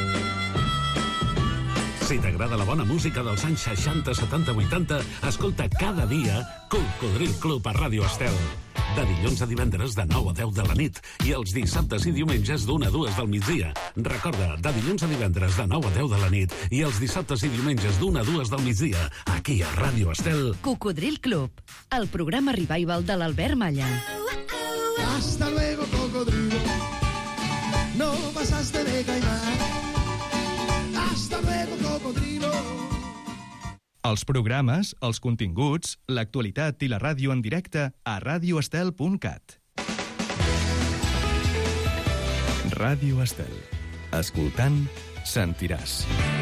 Speaker 20: Si t'agrada la bona música dels anys seixanta, setanta, vuitanta, escolta cada dia Cocodril Club a Ràdio Estel. De dilluns a divendres de nou a deu de la nit i els dissabtes i diumenges d'una a dues del migdia. Recorda, de dilluns a divendres de nou a deu de la nit i els dissabtes i diumenges d'una a dues del migdia, aquí a Ràdio Estel.
Speaker 2: Cocodril Club, el programa revival de l'Albert Malla.
Speaker 22: Hasta luego, cocodrilo. No pasaste de caimán. Hasta luego, cocodrilo.
Speaker 4: Els programes, els continguts, l'actualitat i la ràdio en directe a radio estel punt cat. Ràdio Estel. Escoltant, sentiràs.